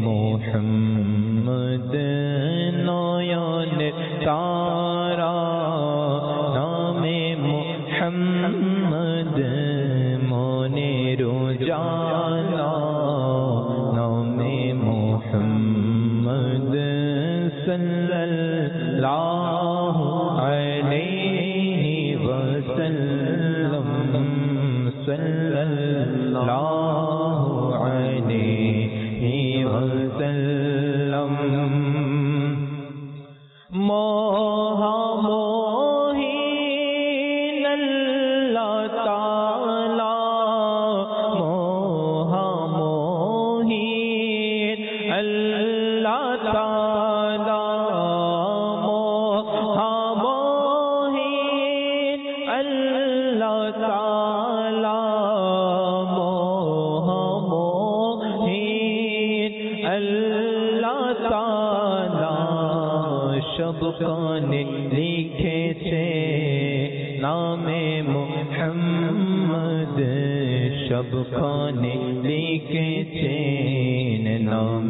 محمد نایان تارا نام محمد منیر جانا نام محمد صلی اللہ علیہ وسلم صلی اللہ علیہ وسلم. موہا موہین اللہ تعالی موہا موہین اللہ تعالی موہا موہین اللہ تعالی موہا موہین اللہ تعالی شب کانے لکھے سے نام محمد شب کانے لکھے سے نام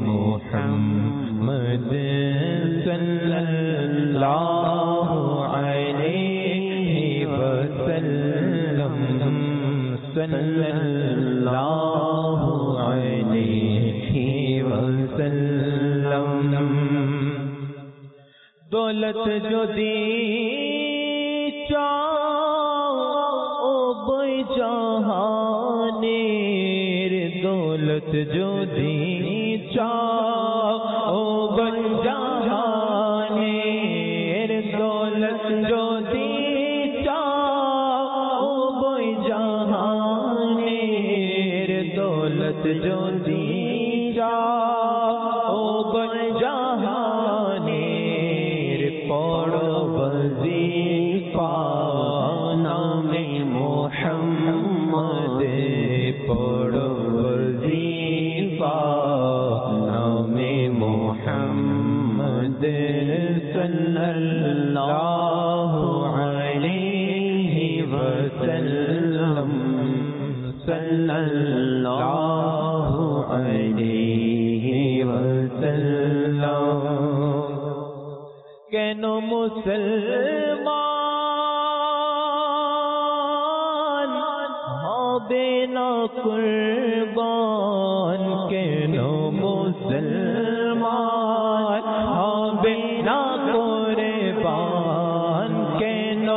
محمد صلی اللہ علیہ وسلم صلی اللہ علیہ وسلم. دولت جو دی چاہو بے جہانیر دولت جو دی چاہو بے جہانیر دولت جو دی چاہو بے جہانیر دولت جو دی چاہو بے جہانیر پڑھو وظیفہ نام محمد پڑھو وظیفہ نام محمد صلی اللہ علیہ وسلم صلی اللہ علیہ وسلم. کینو مسلمان ہاں بینا قربان کینو مسلمان ہاں بینا قربان کینو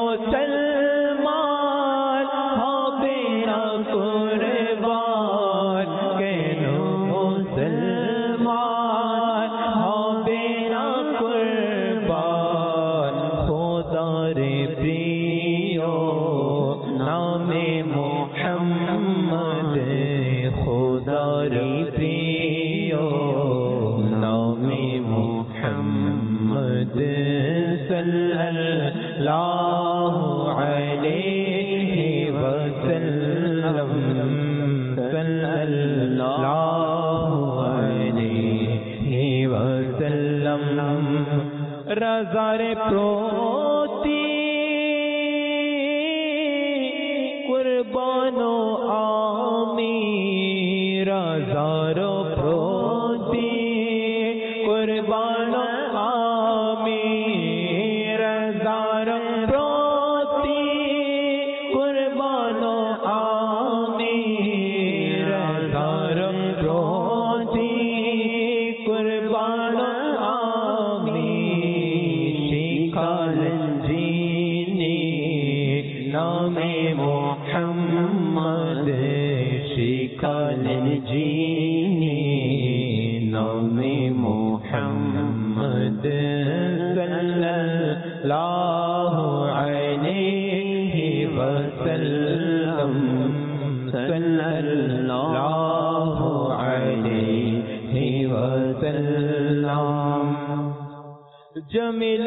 مسلمان ہاں بینا قربان کینو مسلمان ہاں بینا قربان خدا رے پریو نام محمد خدا رے پریو نام محمد صلی اللہ علیہ وسلم صلی اللہ علیہ وسلم. رضا رے پروتی قربانو آمی সাল্লাল্লাহু আলাইহি ওয়াসাল্লাম সাল্লাল্লাহু আলাইহি ওয়াসাল্লাম জমিল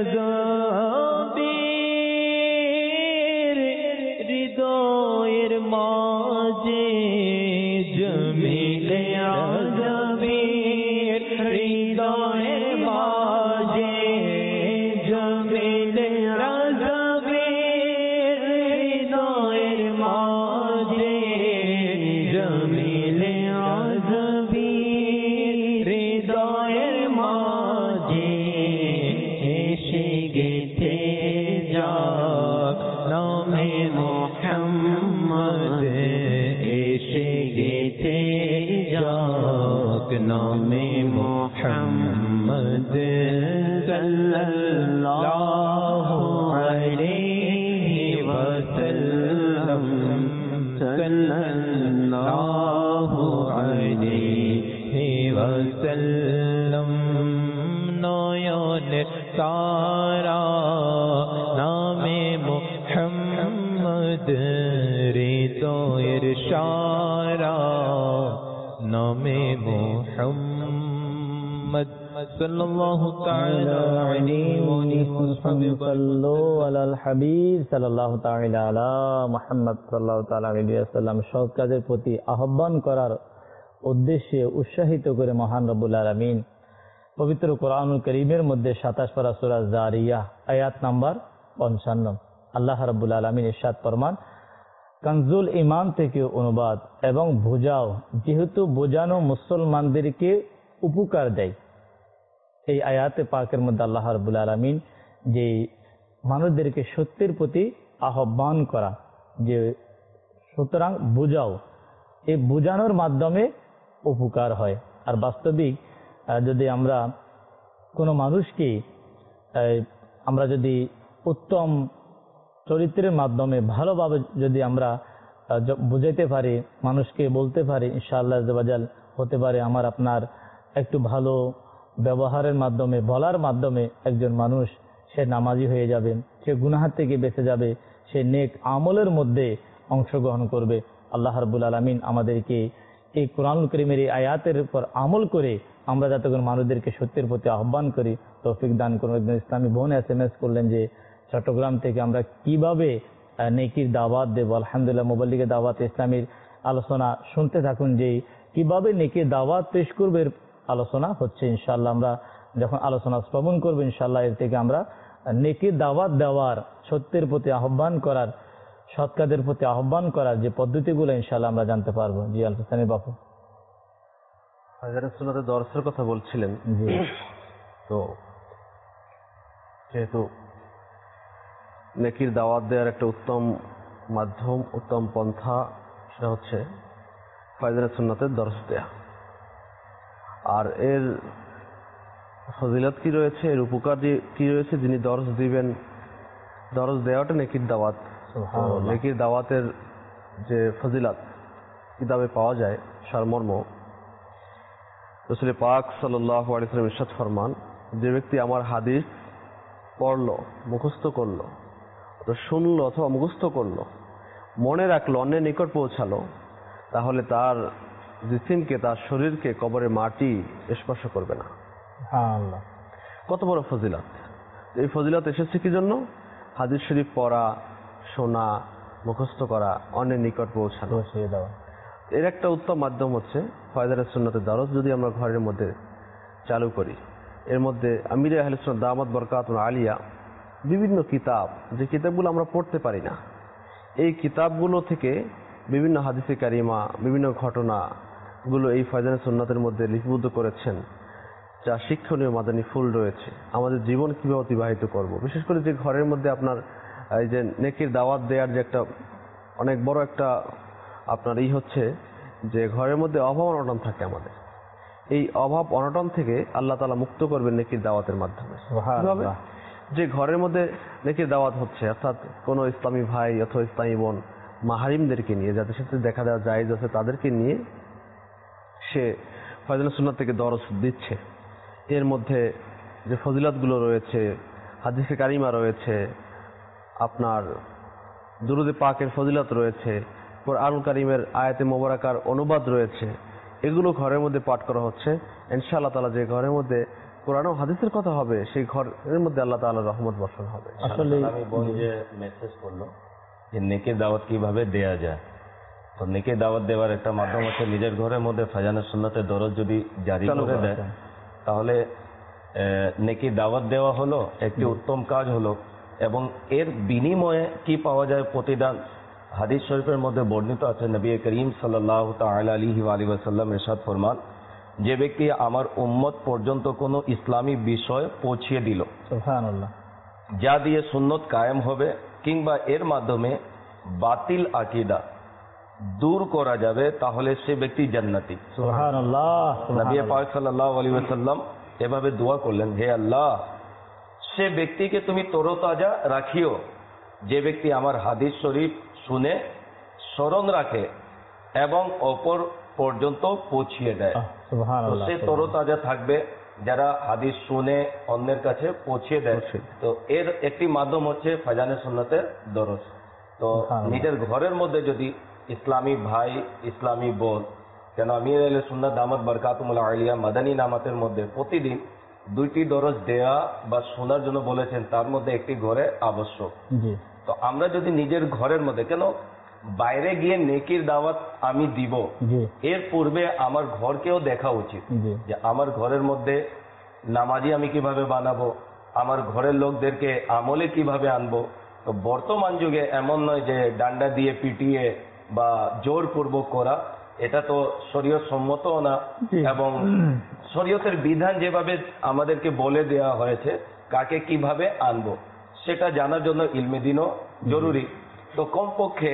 রাজাবীর হৃদয়ের মাঝে জমিল রাজাবীর হৃদয়ের মাঝে জমিল রাজাবীর হৃদয়ের মাঝে জমিল রাজাবীর হৃদয়ের মাঝে এসে গেছে যাক নামে মুহাম্মদ এসে গেছে যাক নামে মুহাম্মদ সাল্লাল্লাহু আলাইহি ওয়াসাল্লাম সাল্লাল্লাহু আলাইহি ওয়াসাল্লাম নয়নের তারা নামে মুহাম্মদ হৃদয়ের সারা নামে মুহাম্মদ সাল্লাল্লাহু তাআলা আলাইহি ওয়াসাল্লাম সাল্লু আলাল হাবিব সাল্লাল্লাহু তাআলা আলা মুহাম্মদ সাল্লাল্লাহু তাআলা আলাইহি ওয়াসাল্লাম সৎ কাজের প্রতি আহ্বান করার উদ্দেশ্যে উৎসাহিত করে মহান রব্বুল আলামিন পবিত্র কোরআনুল কারীমের মধ্যে সাতাশ পারা সূরা জারিয়াহ আয়াত নাম্বার পঞ্চান্ন আল্লাহ রাব্বুল আলামিন ইরশাদ ফরমান কানজুল ঈমান থেকে অনুবাদ এবং বোঝাও যেহেতু বোঝানো মুসলমানদেরকে উপকার দেয়। এই আয়াতে পাকের মধ্যে আল্লাহ রাব্বুল আলামিন যে মানুষদেরকে সত্যের প্রতি আহ্বান করা যে সুতরাং বোঝাও, এই বোঝানোর মাধ্যমে উপকার হয়। আর বাস্তবিক যদি আমরা কোনো মানুষকে আমরা যদি উত্তম চরিত্রের মাধ্যমে ভালোভাবে যদি আমরা বুঝাইতে পারি, মানুষকে বলতে পারি, ইনশাআল্লাহ আযওয়াজাল হতে পারে আমার আপনার একটু ভালো ব্যবহারের মাধ্যমে বলার মাধ্যমে একজন মানুষ সে নামাজি হয়ে যাবে, সে গুনাহ থেকে বেঁচে যাবে, সে নেক আমলের মধ্যে অংশগ্রহণ করবে। আল্লাহ রাব্বুল আলামিন আমাদেরকে এই কোরআনুল কারীমের এই আয়াতের উপর আমল করে আমরা যাতে করে মানুষদেরকে সত্যের প্রতি আহ্বান করি তৌফিক দান করুন। একজন ইসলামী বোন এস এম এস করলেন যে চট্টগ্রাম থেকে আমরা কিভাবে নেকির দাওয়াত দেব। আলহামদুলিল্লাহ মুবাল্লিগের দাওয়াত ইসলামীর আলোচনা শুনতে থাকুন যে কিভাবে নেকির দাওয়াত পেশ করবে আলোচনা হচ্ছে। ইনশাআল্লাহ আমরা যখন আলোচনা শ্রবণ করবো ইনশাআল্লাহ এর থেকে আমরা নেকির দাওয়াত দেওয়ার, সত্যের প্রতি আহ্বান করার, সৎ কাজের প্রতি আহ্বান করার যে পদ্ধতিগুলো ইনশাআল্লাহ আমরা জানতে পারবো। জি আল হোসেন বাপু হাজারে সুন্নাতে দরসের কথা বলছিলেন। তো যেহেতু নেকির দাওয়াত দেওয়ার একটা উত্তম মাধ্যম, উত্তম পন্থা, সেটা হচ্ছে ফায়জারে সুন্নাতের দরস দেয়া। আর এর ফজিলত কি রয়েছে, এর উপকার কি রয়েছে, যিনি দরস দিবেন, দরস দেওয়াটা নেকির দাওয়াত। নেকির দাওয়াতের যে ফজিলত কিতাবে পাওয়া যায় সারমর্ম, রাসূল পাক সাল্লাল্লাহু আলাইহি ওয়াসাল্লাম ইরশাদ ফরমান, যে ব্যক্তি আমার হাদিস পড়লো, মুখস্থ করলো, শুনলো অথবা মুখস্থ করলো, মনে রাখলো, অন্যের নিকট পৌঁছালো, তাহলে তার জিসিমকে, তার শরীরকে কবরে মাটি স্পর্শ করবে না। কত বড় ফজিলত! এই ফজিলত এসেছে কি জন্য? হাদিস শরীফ পড়া, শোনা, মুখস্থ করা, অন্যের নিকট পৌঁছানো। এর একটা উত্তম মাধ্যম হচ্ছে ফায়জারে সুন্নাতের দরস যদি আমরা ঘরের মধ্যে চালু করি। এর মধ্যে আমিরে আহলে সুন্নাত দামাত বরকাতুল আলিয়া বিভিন্ন কিতাব, যে কিতাবগুলো আমরা পড়তে পারি না, এই কিতাবগুলো থেকে বিভিন্ন হাদিসে কারিমা, বিভিন্ন ঘটনাগুলো এই ফায়জারে সুন্নাতের মধ্যে লিপিবদ্ধ করেছেন, যা শিক্ষণীয় মাদানী ফুল রয়েছে। আমাদের জীবন কিভাবে অতিবাহিত করব, বিশেষ করে যে ঘরের মধ্যে আপনার এই যে নেকির দাওয়াত দেওয়ার যে একটা অনেক বড় একটা আপনার এই হচ্ছে যে ঘরের মধ্যে অভাব অনটন থাকে আমাদের, এই অভাব অনটন থেকে আল্লাহ তাআলা মুক্ত করবেন নেকির দাওয়াতের মাধ্যমে। যে ঘরের মধ্যে নেকির দাওয়াত হচ্ছে, অর্থাৎ কোনো ইসলামী ভাই অথবা ইসলামী বোন মাহারিমদেরকে নিয়ে, যাদের সাথে দেখা দেওয়া জায়েজ আছে, তাদেরকে নিয়ে সে ফায়জারে সুন্নাত থেকে দরস দিচ্ছে। এর মধ্যে যে ফজিলতগুলো রয়েছে, হাদিসে কারিমা রয়েছে, আপনার দুরুদে পাকের ফজিলত রয়েছে, কোরআনুল কারিমের আয়াতে মোবারকার অনুবাদ রয়েছে, এগুলো ঘরের মধ্যে পাঠ করা হচ্ছে। ইনশাআল্লাহ তাআলা যে ঘরের মধ্যে কোরআন ও হাদিসের কথা হবে সেই ঘরের মধ্যে আল্লাহ তাআলার রহমত বর্ষণ হবে। আসলে আমি বোন যে মেসেজ করলো যে নেকের দাওয়াত কিভাবে দেয়া যায়, তো নেকের দাওয়াত দেওয়ার একটা মাধ্যম হচ্ছে নিজের ঘরের মধ্যে ফাজানে সুন্নতের দরজ যদি জারি করে দেয়, তাহলে নেকি দাওয়াত দেওয়া হলো, একটি উত্তম কাজ হলো। এবং এর বিনিময়ে কি পাওয়া যায় প্রতিদান, হাদিস শরীফের মধ্যে বর্ণিত আছে, নবী করিম সাল্লাল্লাহু তাআলা আলাইহি ওয়া আলিহি ওয়াসাল্লাম ইরশাদ ফরমান, যে ব্যক্তি আমার উম্মত পর্যন্ত কোনো ইসলামী বিষয় পৌঁছিয়ে দিল, সুবহানাল্লাহ, যা দিয়ে সুন্নত কায়েম হবে কিংবা এর মাধ্যমে বাতিল আকীদা দূর করা যাবে, তাহলে সে ব্যক্তি জান্নাতি। সুবহানাল্লাহ, নবী পাক সাল্লাল্লাহু আলাইহি ওয়াসাল্লাম এভাবে দোয়া করলেন, হে আল্লাহ, সে ব্যক্তিকে তুমি তরতাজা রাখিও যে ব্যক্তি আমার হাদিস শরীফ শুনে স্মরণ রাখে এবং অপর পর্যন্ত পৌঁছিয়ে দেয়। তো সে তরতাজা থাকবে যারা হাদিস শুনে অন্যের কাছে পৌঁছিয়ে দেয়। তো এর একটি মাধ্যম হচ্ছে ফাজানে সুন্নতের দরস। তো নিজের ঘরের মধ্যে যদি ইসলামী ভাই, ইসলামী বোন, কেন আমির আহলে সুন্নাত দামাত বরকাতুল আলিয়া মাদানী নামাতের মধ্যে প্রতিদিন দুইটি দরজ দেয়া বা শোনার জন্য বলেছেন, তার মধ্যে একটি ঘরে আবশ্যক। তো আমরা যদি নিজের ঘরের মধ্যে, কেন বাইরে গিয়ে নেকির দাওয়াত আমি দিব, এর পূর্বে আমার ঘরকেও দেখা উচিত যে আমার ঘরের মধ্যে নামাজি আমি কিভাবে বানাবো, আমার ঘরের লোকদেরকে আমলে কিভাবে আনবো। তো বর্তমান যুগে এমন নয় যে ডান্ডা দিয়ে পিটিয়ে বা জোরপূর্বক করা, এটা তো শরীয়ত সম্মতও না, এবং শরীয়তের বিধান যেভাবে আমাদেরকে বলে দেওয়া হয়েছে কাকে কিভাবে আনবো সেটা জানার জন্য ইলমে দ্বীনও জরুরি। তো কমপক্ষে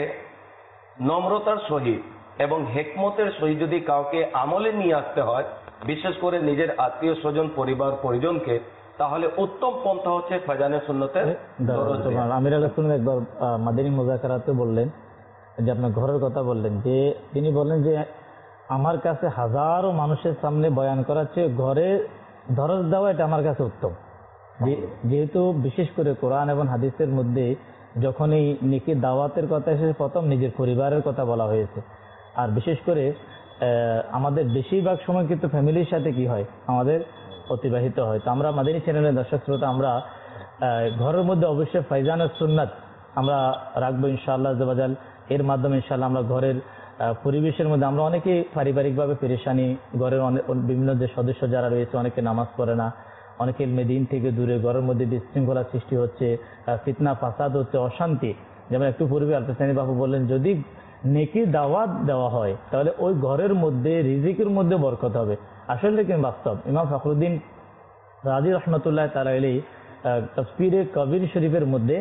নম্রতার সহিত এবং হেকমতের সহিত যদি কাউকে আমলে নিয়ে আসতে হয়, বিশেষ করে নিজের আত্মীয় স্বজন পরিবার পরিজনকে, তাহলে উত্তম পন্থা হচ্ছে ফাজানে সুন্নতের দরজ দেয়া। আমির আহলে সুন্নাত একবার মাদানী মুযাকারাতে বললেন যে আপনার ঘরের কথা বললেন, যে তিনি বলেন যে আমার কাছে হাজারো মানুষের সামনে বয়ান করার চেয়ে ঘরে দরজ দেওয়া এটা আমার কাছে উত্তম। যেহেতু বিশেষ করে কোরআন এবং হাদিসের মধ্যে যখন এই নেকি দাওয়াতের কথা এসেছে, প্রথম নিজের পরিবারের কথা বলা হয়েছে। আর বিশেষ করে আমাদের বেশিরভাগ সময় কিন্তু ফ্যামিলির সাথে কি হয়, আমাদের অতিবাহিত হয়। তো আমরা মাদানী চ্যানেলের দর্শক শ্রোতা, আমরা ঘরের মধ্যে অবশ্যই ফাইজানুস সুন্নাত আমরা রাখবো ইনশাআল্লাহ আযাওয়াজাল। এর মাধ্যমে ইনশাআল্লাহ আমরা ঘরের পরিবেশের মধ্যে, আমরা অনেকেই পারিবারিকভাবে পেরেশানি, ঘরের অনেক বিভিন্ন যে সদস্য যারা রয়েছে অনেকে নামাজ পড়ে না, অনেকে মেদিন থেকে দূরে, ঘরের মধ্যে বিশৃঙ্খলা সৃষ্টি হচ্ছে, ফিতনা ফাসাদ হচ্ছে, অশান্তি। যেমন একটু পূর্বে আলতাসানি বাবু বললেন, যদি নেকি দাওয়াত দেওয়া হয় তাহলে ওই ঘরের মধ্যে রিজিকের মধ্যে বরকত হবে। আসলে কিন্তু বাস্তব। ইমাম ফখরুদ্দিন রাজি রহমতুল্লাহ তাআলা আলাইহি তাফসীরে কবির শরীফের মধ্যে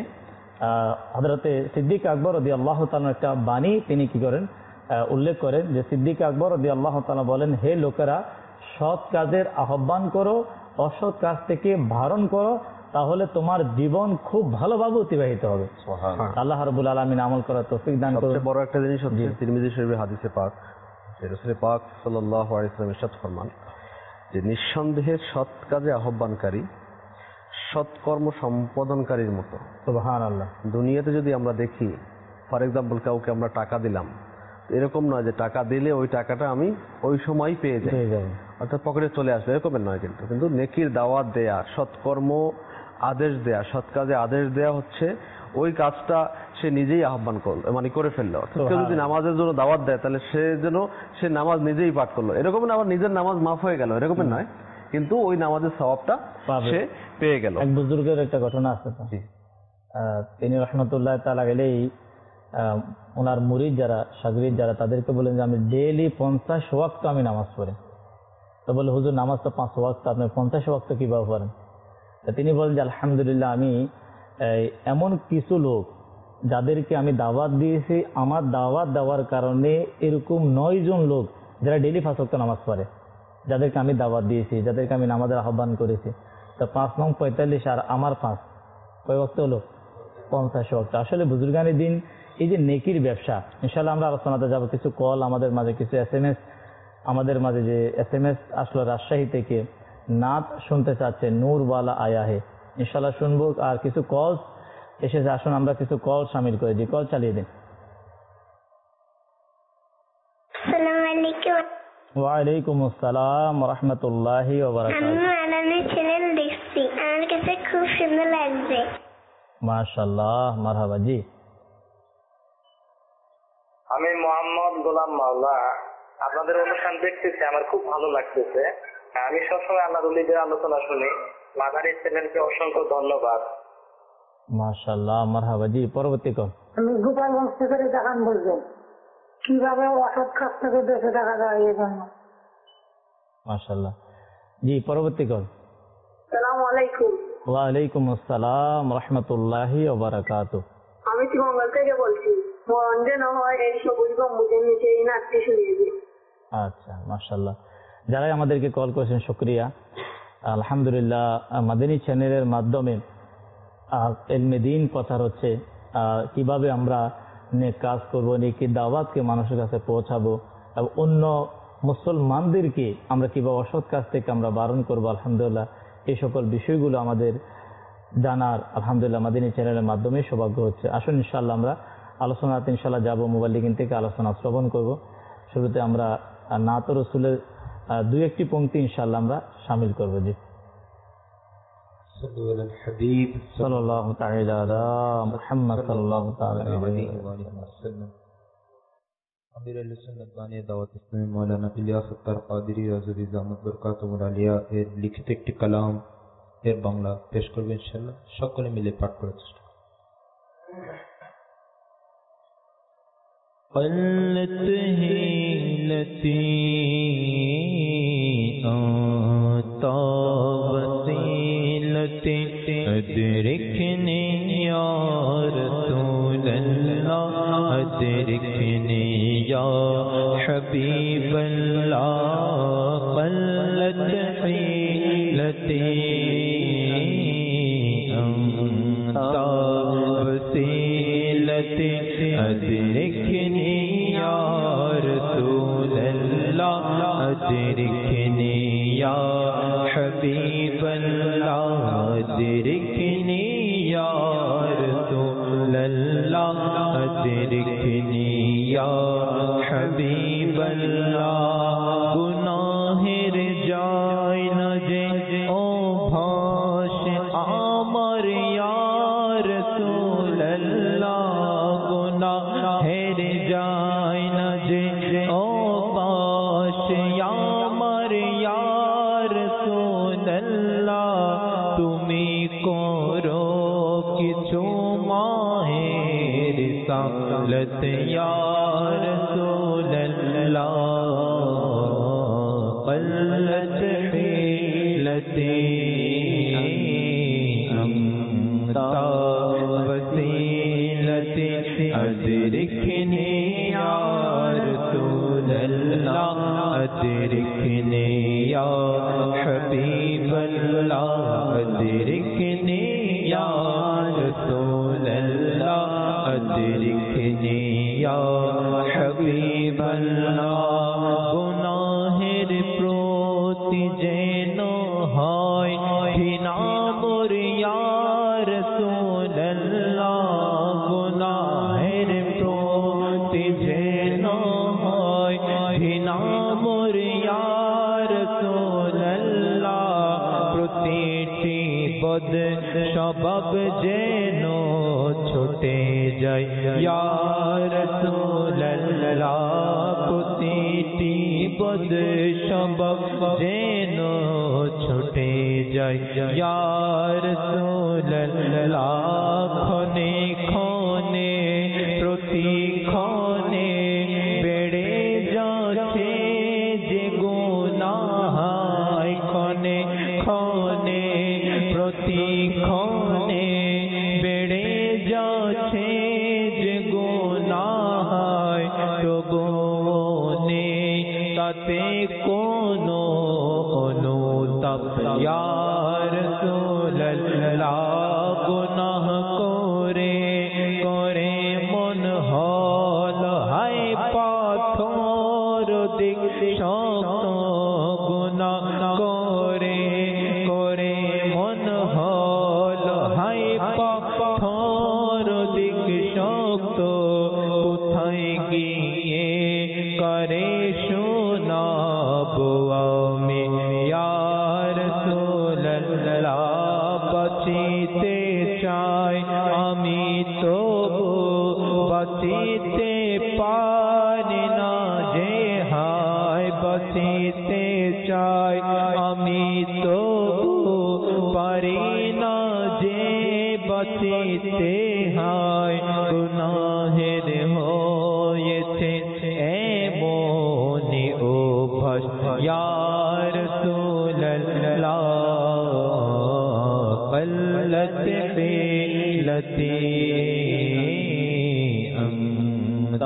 হযরতে সিদ্দিক আকবর রাদিয়াল্লাহু তাআলা একটা বাণী তিনি কি করেন, উল্লেখ করেন যে সিদ্দিক আকবর রাদিয়াল্লাহু তাআলা বলেন, হে লোকেরা, সৎ কাজের আহ্বান করো, অসৎ কাজ থেকে বারণ করো, তাহলে তোমার জীবন খুব ভালোভাবে অতিবাহিত হবে। আল্লাহ রাব্বুল আলামিন আমল করার তৌফিক দান করুন। সবচেয়ে বড় একটা জিনিস হচ্ছে তিরমিজি শরীফের হাদিসে পাক, রাসূল পাক সাল্লাল্লাহু আলাইহি ওয়াসাল্লাম ইরশাদ ফরমান যে নিঃসন্দেহে সৎ কাজে আহ্বানকারী সৎকর্ম সম্পাদনকারীর মতো। সুবহানাল্লাহ। দুনিয়াতে যদি আমরা দেখি, ফর এক্সাম্পল কাউকে আমরা টাকা দিলাম, এরকম নয় যে টাকা দিলে ওই টাকাটা আমি ওই সময় পেয়ে যাই, অর্থাৎ পকেটে চলে আসবে, এরকমের নয়। কিন্তু কিন্তু নেকির দাওয়াত দেয়া, সৎকর্ম আদেশ দেয়া, সৎ কাজে আদেশ দেয়া হচ্ছে ওই কাজটা সে নিজেই আহ্বান করলো, মানে করে ফেললো। কেউ যদি নামাজের জন্য দাওয়াত দেয়, তাহলে সে যেন সে নামাজ নিজেই পাঠ করলো, এরকম না আবার নিজের নামাজ মাফ হয়ে গেল, এরকমের নয়, কিন্তু ওই নামাজের সওয়াবটা সে পেয়ে গেল। এক বুজুর্গের একটা ঘটনা আছে, তিনি রহমতুল্লাহ তাআলা আলাইহি ওনার মুরিদ যারা, শাগরিদ যারা, তাদেরকে বলেন যে আমি ডেইলি পঞ্চাশ ওয়াক্ত আমি নামাজ পড়ি। তো বলে, হুজুর নামাজ তো পাঁচ ওয়াক্ত, আপনি পঞ্চাশ ওয়াক্ত কিভাবে পড়েন? তিনি বলেন যে আলহামদুলিল্লাহ, আমি এমন কিছু লোক যাদেরকে আমি দাওয়াত দিয়েছি, আমার দাওয়াত দেওয়ার কারণে এরকম নয় জন লোক যারা ডেইলি পাঁচ ওয়াক্ত নামাজ পড়ে, যাদেরকে আমি দাওয়াত দিয়েছি, যাদেরকে আমি নামাজের আহ্বান করেছি। তো পাঁচ নং পঁয়তাল্লিশ আর আমার পাঁচ, কয় ওয়াক্ত হলো? পঞ্চাশ ওয়াক্ত। আসলে বুজুর্গানি দিন এই যে নেকির ব্যবসা, ইনশাআল্লাহ আমরা আলোচনাতে যাবো। কিছু কল আমাদের মাঝে, কিছু এস এম এস আমাদের মাঝে, যে এস এম এস আসলো রাজশাহী থেকে, নাত শুনতে চাচ্ছে, নূরওয়ালা আয়া হে, ইনশাআল্লাহ শুনবো। আর কিছু কল এসেছে, আসুন আমরা কিছু কল শামিল করে দিই। কল চালিয়ে দিন। আসসালামু আলাইকুম। ওয়ালাইকুম আসসালাম ওয়া রাহমাতুল্লাহি ওয়া বারাকাতুহু। আমি মাদানী চ্যানেল দেখছি, আমার কাছে খুব সুন্দর লাগছে। মাশাআল্লাহ, মারহাবা। জি, আমি মোহাম্মদ গোলাম মাওলা, আপনাদের অনুষ্ঠান দেখতেছি, আমার খুব ভালো লাগতেছে। আমি সবসময় আল্লাহর ওলিদের আলোচনা শুনি। মাদানী চ্যানেলকে অসংখ্য ধন্যবাদ। মাশাআল্লাহ, মারহাবা। জি, পরবর্তী কল। আমি গোপালগঞ্জ থেকে দেখান বলবেন কিভাবে অসৎ কাজ থেকে বেঁচে থাকা যায় এই জন্য। মাশাআল্লাহ। জি, পরবর্তী কল। আসসালামু আলাইকুম। ওয়ালাইকুম আসসালাম ওয়া রাহমাতুল্লাহি ওয়া বারাকাতুহু। আমি শ্রীমঙ্গল থেকে বলছি। মরঞ্জন হয় এই সবুজ গম্বুজের নিচে এই নাচটি শুনিয়ে দিই। আচ্ছা, মাশাআল্লাহ। যারাই আমাদেরকে কল করেছেন শুকরিয়া। আলহামদুলিল্লাহ, মাদানী চ্যানেলের মাধ্যমে ইলমে দ্বীন প্রচার হচ্ছে। কিভাবে আমরা নেক কাজ করবো, নেকি দাওয়াতকে মানুষের কাছে পৌঁছাবো, এবং অন্য মুসলমানদেরকে আমরা কিভাবে অসৎ কাজ থেকে আমরা বারণ করবো, আলহামদুলিল্লাহ এই সকল বিষয়গুলো আমাদের জানার আলহামদুলিল্লাহ মাদানী চ্যানেলের মাধ্যমে সৌভাগ্য হচ্ছে। আসুন ইনশাআল্লাহ আমরা আলোচনাতে ইনশাআল্লাহ যাবো, মুবাল্লিগিন থেকে আলোচনা শ্রবণ করব। শুরুতে আমরা নাত রাসূলের দুই একটি পংক্তি ইনশাআল্লাহ আমরা শামিল করব। জি, সাল্লাল্লাহু তাআলা আলা মুহাম্মদ সাল্লাল্লাহু তাআলা আলাইহি ওয়াসাল্লাম। আমির আহলে সুন্নাত বানী দাওয়াত ইসলামী মাওলানা ইলিয়াস আত্তার কাদেরী রাযী জামাত বরকাতুল আলিয়া এর লিখিত একটি কালাম এর বাংলা পেশ করবে ইনশাআল্লাহ। সকলে মিলে পাঠ করার চেষ্টা করব। قلت حيلتي أنت وسيلتي أدركني يا رسول الله أدركني يا حبيب الله قلت حيلتي أنت وسيلتي أدركني يا رسول الله أدركني يا حبيب الله أدركني يا رسول الله أدركني يا حبيب الله গুনাহের যায় না যে ও ভাস আমার ইয়া রাসূলুল্লাহ গুনাহের যায় না যে ও ভাস আমার ইয়া রাসূলুল্লাহ তুমি করো কিছু মাহের সালাত ইয়া রাসূলুল্লাহ قلت حيلتي أنت وسيلتي أدركني يا رسول الله أدركني يا حبيب الله أدركني يا رسول الله أدركني يا حبيب الله গুনাহের প্রতি যেন হয় ঘৃণা মোর ইয়া রাসূলুল্লাহ গুনাহের প্রতি যেন হয় ঘৃণা মোর ইয়া রাসূলুল্লাহ প্রতিটি বদ স্বভাব যেন ছুটে যায় ইয়া রাসূলুল্লাহ প্রতিটি বদ স্বভাব যেন ছুটে যায় ইয়া রাসূলুল্লাহ ক্ষণে ক্ষণে প্রতি ক্ষণে বেড়ে যাচ্ছে যে গুনাহ ক্ষণে ক্ষণে প্রতি ক্ষণে বেড়ে যাচ্ছে যে গুনাহ তবুও নেই তাতে কোনো অনুতাপ ইয়া রাসূলুল্লাহ গুনাহ করে করে মন হল হায় পাথর দিক শক্ত গুনাহ করে করে মন হল চাই আমি তো পারি না যে বাঁচিতে হয় গুনাহের হয়েছে এমনি অভ্যাস ইয়া রাসূলুল্লাহ قلت قيلتي أنت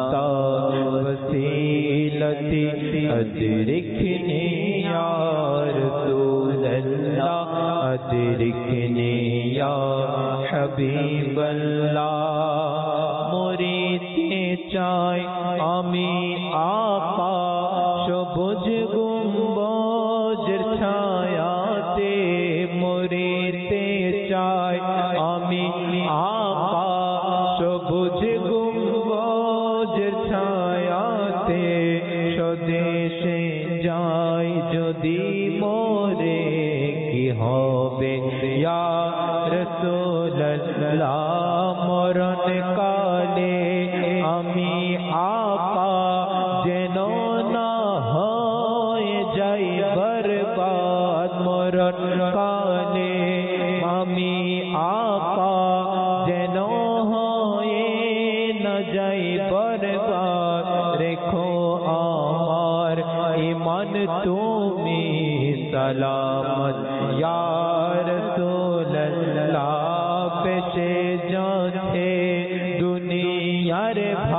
وسيلتي أدركني يا رسول الله أدركني يا حبيب الله মরিতে চাই আমি আকা সবুজ গুম্বজের ছায়াতে মরিতে চাই আমি আকা সবুজ গুম্বজের ছায়াতে স্বদেশে যাই যদি মোরে কি হবে ইয়া রাসূলুল্লাহ মরণ কালে আমি আকা যেন না হয়ে যাই বরবাদ মরণ কালে আমি আকা যেন হয়ে না যাই বরবাদ রেখো আমার ঈমান তুমি সালামত ইয়া রাসূলুল্লাহ পেশে যাচ্ছে দুনিয়ার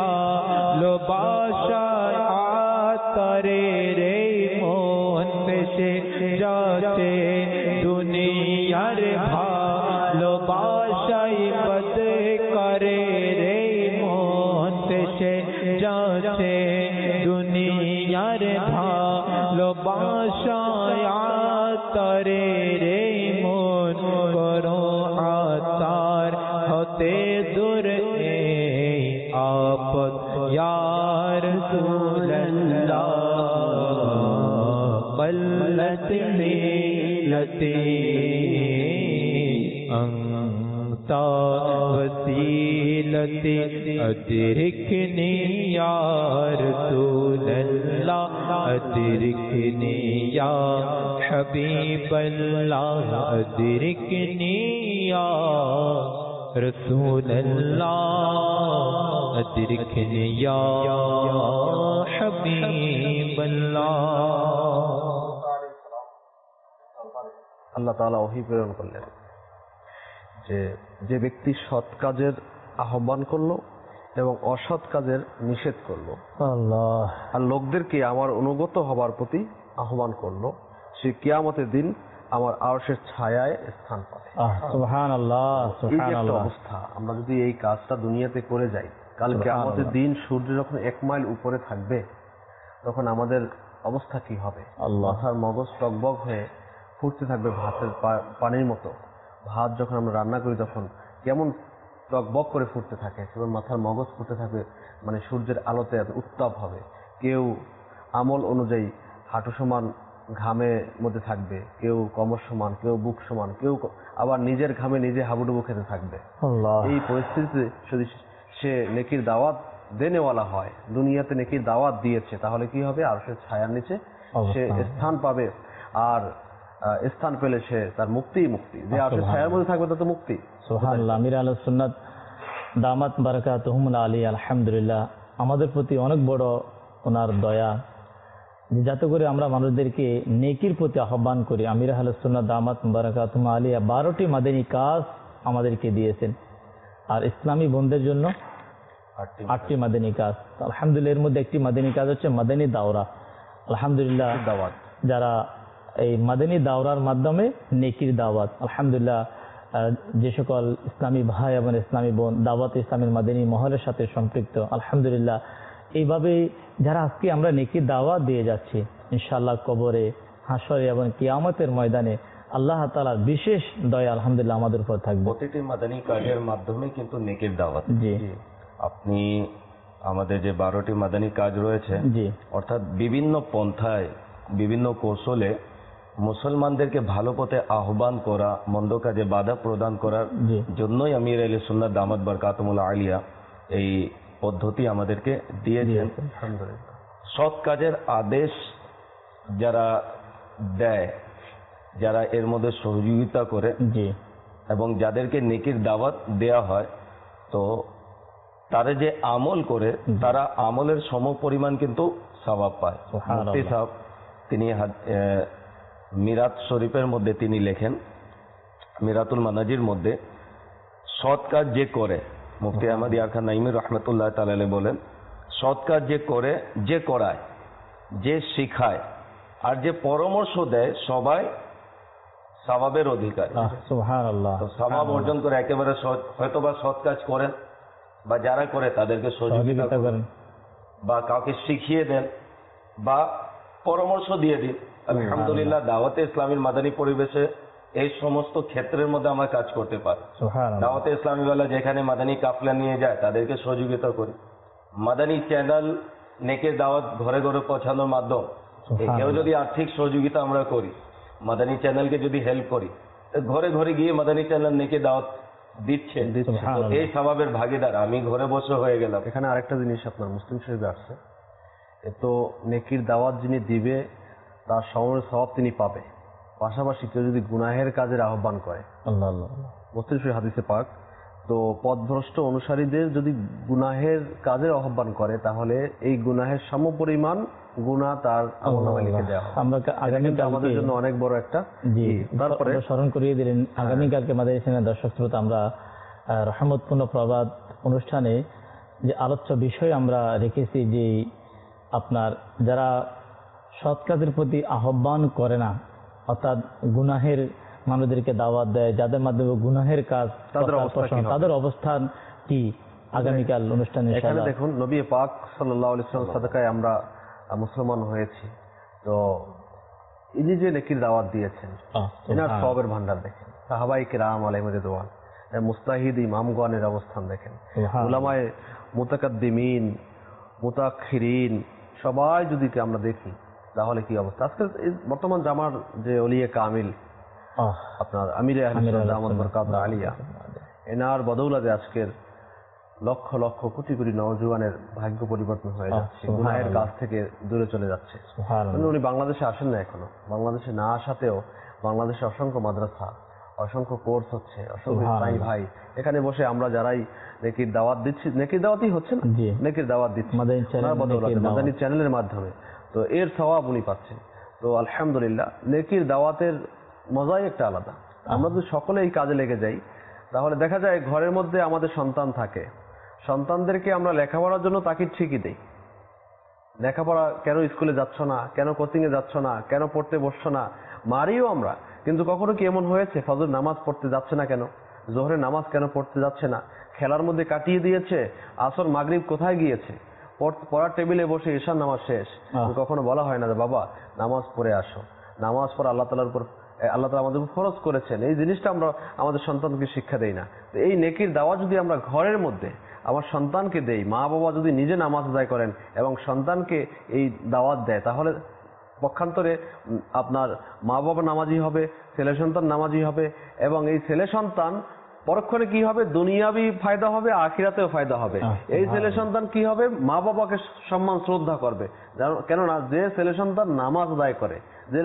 ভালোবাসায় আতরে রে মন পেশে যাচ্ছে দুনিয়ার ভালোবাসায় বদ করে রে মন পেশে যাচ্ছে দুনিয়ার ভালোবাসায় আতরে রে মন করো আতার হতে দূর এই আপদ ইয়া রাসূলুল্লাহ বল্লত লীলতি أنت وسيلتي أدركني يا رسول الله أدركني يا حبيب الله أدركني يا رسول الله أدركني يا حبيب الله আল্লাহ তাআলা ওহী প্রেরণ করলেন যে যে ব্যক্তি সৎ কাজের আহ্বান করলো এবং অসৎ কাজের নিষেধ করলো আল্লাহ আর লোকদেরকে আমার অনুগত হবার প্রতি আহ্বান করলো সে কিয়ামতের দিন আমার আরশের ছায়ায় স্থান পাবে। সুবহানাল্লাহ এই যে একটা সুবহানাল্লাহ অবস্থা, আমরা যদি এই কাজটা দুনিয়াতে করে যাই, কাল কিয়ামতের দিন সূর্য যখন এক মাইল উপরে থাকবে তখন আমাদের অবস্থা কি হবে? মাথার মগজ টকবক হয়ে ফুটতে থাকবে ভাতের পানির মতো। ভাত যখন আমরা রান্না করি তখন কেমন টকবক করে ফুটতে থাকে, সেবার মাথার মগজ ফুটতে থাকবে, মানে সূর্যের আলোতে উত্তাপ হবে। কেউ আমল অনুযায়ী হাঁটু সমান ঘামের মধ্যে থাকবে, কেউ কমর সমান, কেউ বুক সমান, কেউ আবার নিজের ঘামে নিজে হাবুডুবু খেতে থাকবে। এই পরিস্থিতিতে যদি সে নেকির দাওয়াত দেনেওয়ালা হয়, দুনিয়াতে নেকির দাওয়াত দিয়েছে, তাহলে কি হবে? আর সে ছায়ার নিচে সে স্থান পাবে। আর স্থান পেলে সে তার মুক্তি মুক্তি যে আর ছায়ার মধ্যে থাকবে তার তো মুক্তি। সুবহানাল্লাহ। আমির আহলে সুন্নাত দামাত বারাকাতুহুমুল আলী আলহামদুলিল্লাহ আমাদের প্রতি অনেক বড় ওনার দয়া, যাতে করে আমরা মানুষদেরকে নেকির প্রতি আহ্বান করি। আমির আহলে সুন্নাত দামাত বারাকাতুহুম আলিয়া বারোটি মাদানী কাজ আমাদেরকে দিয়েছেন, আর ইসলামী বন্ধের জন্য আটটি মাদানী কাজ। আলহামদুলিল্লাহ এর মধ্যে একটি মাদানী কাজ হচ্ছে মাদানী দাওরা। আলহামদুলিল্লাহ দাওয়াত, যারা এই মাদানী দাওরার মাধ্যমে নেকির দাওয়াত, আলহামদুলিল্লাহ যে সকল ইসলামী ভাই এবং ইসলামী বোন দাওয়াত ইসলামের মাদানী মহলের সাথে সম্পৃক্ত, আলহামদুলিল্লাহ এইভাবে যারা আজকে আমরা নেকির দাওয়াত দিয়ে যাচ্ছি, ইনশাআল্লাহ কবরে, হাসরে এবং কিয়ামতের ময়দানে আল্লাহ তাআলার বিশেষ দয়া আলহামদুলিল্লাহ আমাদের উপর থাকবে। প্রতিটি মাদানী কাজের মাধ্যমে কিন্তু নেকির দাওয়াত। জি, আপনি আমাদের যে বারোটি মাদানী কাজ রয়েছে, জি, অর্থাৎ বিভিন্ন পন্থায় বিভিন্ন কৌশলে মুসলমানদেরকে ভালো পথে আহ্বান করা, মন্দ কাজে বাধা প্রদান করার জন্যই আমির আহলে সুন্নাত দামাত বারকাতুহুল আলিয়া এই পদ্ধতি আমাদেরকে দিয়েছেন। সৎ কাজের আদেশ যারা দেয়, যারা এর মধ্যে সহযোগিতা করে জি এবং যাদেরকে নেকির দাওয়াত দেয়া হয়, তো তারা যে আমল করে তারা আমলের সম পরিমাণ কিন্তু সওয়াব পায়। মুফতি সাহেব তিনি মিরাত শরীফের মধ্যে তিনি লেখেন, মিরাতুল মানাজির মধ্যে, সৎ কাজ যে করে, মুফতি আহমদ ইয়ার খান নাইমি রহমতুল্লাহ তাআলা বলেন, সৎ কাজ যে করে, যে করায়, যে শিখায় আর যে পরামর্শ দেয়, সবাই সওয়াবের অধিকারী। সুবহানাল্লাহ। তো সওয়াব অর্জন করে একেবারে হয়তো বা সৎ কাজ করেন বা যারা করে তাদেরকে সহযোগিতা করেন বা কাউকে শিখিয়ে দেন বা পরামর্শ দিয়ে দিন। আলহামদুলিল্লাহ দাওয়াতে ইসলামীর মাদানী পরিবেশে এই সমস্ত ক্ষেত্রের মধ্যে আমরা কাজ করতে পারি। দাওয়াতে ইসলামী ওয়ালা যেখানে মাদানী কাফলা নিয়ে যায় তাদেরকে সহযোগিতা করি। মাদানী চ্যানেল নেকের দাওয়াত ঘরে ঘরে পৌঁছানোর মাধ্যম, কেউ যদি আর্থিক সহযোগিতা আমরা করি, মাদানী চ্যানেলকে যদি হেল্প করি, ঘরে ঘরে গিয়ে মাদানী চ্যানেল নেকের দাওয়াত দিচ্ছে, এই সওয়াবের ভাগীদার আমি ঘরে বসে হয়ে গেলাম। এখানে আরেকটা জিনিস আপনার মুসলিম শরীফে আসছে, তো নেকির দাওয়াত যিনি দিবে তার সময়ের সওয়াব তিনি পাবে, পাশাপাশি কেউ যদি গুনাহের কাজের আহ্বান করে, আল্লাহ আল্লাহ মুসলিম শরীফ হাদিসে পাক, তো পথভ্রষ্ট অনুসারীদের যদি গুনাহের কাজের আহ্বান করে তাহলে এই গুনাহের সমপরিমাণ গুনাহ তার আমলনামায় লিখে দেওয়া হবে। আমরা আগামীকাল আমাদের জন্য অনেক বড় একটা জি তারপরে স্মরণ করিয়ে দিলেন, আগামীকালকে আমাদের এখানে দর্শক শ্রোতা আমরা রহমতপূর্ণ প্রবাদ অনুষ্ঠানে যে আলোচ্য বিষয় আমরা রেখেছি যে আপনার যারা সৎ কাজের প্রতি আহ্বান করে না, অর্থাৎ গুনাহের মানুষদেরকে দাওয়াত দেয়, যাদের মাধ্যমে গুনাহের কাজ, তাদের অবস্থান কি আগামীকাল অনুষ্ঠানে। এখানে দেখুন নবী পাক সাল্লাল্লাহু আলাইহি ওয়াসাল্লাম সাদাকায় আমরা মুসলমান হয়েছি, তো ইনি যে নেকির দাওয়াত দিয়েছেন এনার সওয়াবের ভান্ডার দেখেন, সাহাবায়ে কেরাম আলাইহিম রিদওয়ান, মুস্তাহিদ ইমামগণের অবস্থান দেখেন, উলামায়ে মুতাকাদ্দিমিন মুতাআখিরিন সবাই যদি আমরা দেখি তাহলে কি অবস্থা। আজকে বর্তমান জামার যে ওলিয়ে কামিল আপনার আমিরে আহলে সুন্নাত দামাত বরকাতুহু আলিয়া, এনার বদৌলতে আজকের লক্ষ লক্ষ কোটি কোটি নওজোয়ানের ভাগ্য পরিবর্তন হয়ে যাচ্ছে, গুনাহের কাছ থেকে দূরে চলে যাচ্ছে। উনি বাংলাদেশে আসেন না এখনো, বাংলাদেশে না আসাতেও বাংলাদেশে অসংখ্য মাদ্রাসা, অসংখ্য কোর্স হচ্ছে, অসংখ্য ইসলামী ভাই এখানে বসে আমরা যারাই নেকির দাওয়াত দিচ্ছি, নেকির দাওয়াতই হচ্ছে না, নেকির দাওয়াত দিচ্ছি মাদানী চ্যানেলের মাধ্যমে, তো এর সওয়াব উনি পাচ্ছেন। তো আলহামদুলিল্লাহ নেকির দাওয়াতের মজাই একটা আলাদা। আমরা যদি সকলে এই কাজে লেগে যাই তাহলে দেখা যায় ঘরের মধ্যে আমাদের সন্তান থাকে, সন্তানদেরকে আমরা লেখাপড়ার জন্য তাকিদ ঠিকই দেই, লেখাপড়া কেন স্কুলে যাচ্ছ না, কেন কোচিং এ যাচ্ছ না, কেন পড়তে বসছো না, মারিও আমরা। কিন্তু কখনো কি এমন হয়েছে ফজর নামাজ পড়তে যাচ্ছে না কেন, জোহরের নামাজ কেন পড়তে যাচ্ছে না, খেলার মধ্যে কাটিয়ে দিয়েছে, আসর মাগরিব কোথায় গিয়েছে, পড়ার টেবিলে বসে ঈশার নামাজ শেষ, কখনো বলা হয় না যে বাবা নামাজ পড়ে আসো, নামাজ পড়া আল্লাহ তাআলার উপর, আল্লাহ তাআলা আমাদের ফরজ করেছেন, এই জিনিসটা আমরা আমাদের সন্তানকে শিক্ষা দেই না। তো এই নেকির দাওয়াত যদি আমরা ঘরের মধ্যে আমার সন্তানকে দেই, মা বাবা যদি নিজে নামাজ আদায় করেন এবং সন্তানকে এই দাওয়াত দেয়, তাহলে পক্ষান্তরে আপনার মা বাবা নামাজি হবে, ছেলে সন্তান নামাজি হবে, এবং এই ছেলে সন্তান পরক্ষণে কি হবে, দুনিয়াবি ফায়দা হবে, আখিরাতেও ফায়দা হবে। এই ছেলে সন্তান কি হবে, মা বাবাকে সম্মান শ্রদ্ধা করবে, কেননা যে ছেলে সন্তান নামাজ আদায় করে,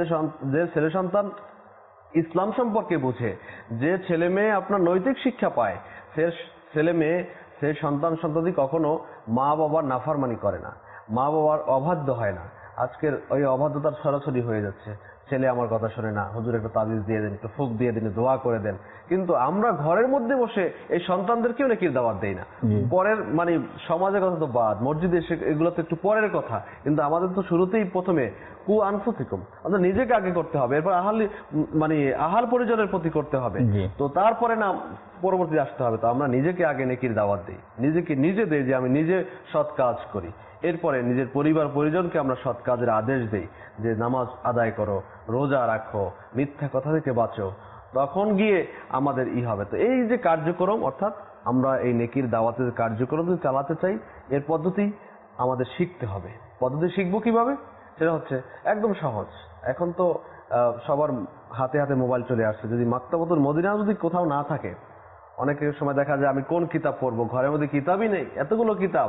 যে ছেলে সন্তান ইসলাম সম্পর্কে বুঝে, যে ছেলে মেয়ে আপনার নৈতিক শিক্ষা পায়, সে ছেলে মেয়ে সে সন্তান সন্ততি কখনো মা বাবার নাফরমানি করে না, মা বাবার অবাধ্য হয় না। আজকের ওই অবাধ্যতার সরাসরি হয়ে যাচ্ছে, ছেলে আমার কথা শোনে না, হুজুর একটা তাবিজ দিয়ে দেন, একটু ফুক দিয়ে দেন, দোয়া করে দেন, কিন্তু আমরা ঘরের মধ্যে বসে এই সন্তানদেরকেও নেকির দাওয়াত দেই না। পরের মানে সমাজের কথা তো বাদ, মসজিদে এগুলো তো একটু পরের কথা, কিন্তু আমাদের তো শুরুতেই প্রথমে কু আনফুসিকুম, আমাদের নিজেকে আগে করতে হবে, এরপর আহাল মানে আহাল পরিজনের প্রতি করতে হবে, তো তারপরে না পরবর্তী আসতে হবে। তো আমরা নিজেকে আগে নেকির দাওয়াত দিই, নিজেকে নিজে দেই যে আমি নিজে সৎ কাজ করি, এরপরে নিজের পরিবার পরিজনকে আমরা সৎ কাজের আদেশ দেই যে নামাজ আদায় করো, রোজা রাখো, মিথ্যা কথা থেকে বাঁচো, তখন গিয়ে আমাদের ই হবে। তো এই যে কার্যক্রম, অর্থাৎ আমরা এই নেকির দাওয়াতের কার্যক্রম যদি চালাতে চাই, এর পদ্ধতি আমাদের শিখতে হবে। পদ্ধতি শিখবো কিভাবে, সেটা হচ্ছে একদম সহজ। এখন তো সবার হাতে হাতে মোবাইল চলে আসছে, যদি মাকতাবাতুল মদিনা যদি কোথাও না থাকে, অনেকের সময় দেখা যায় আমি কোন কিতাব পড়বো, ঘরের মধ্যে কিতাবই নেই, এতগুলো কিতাব,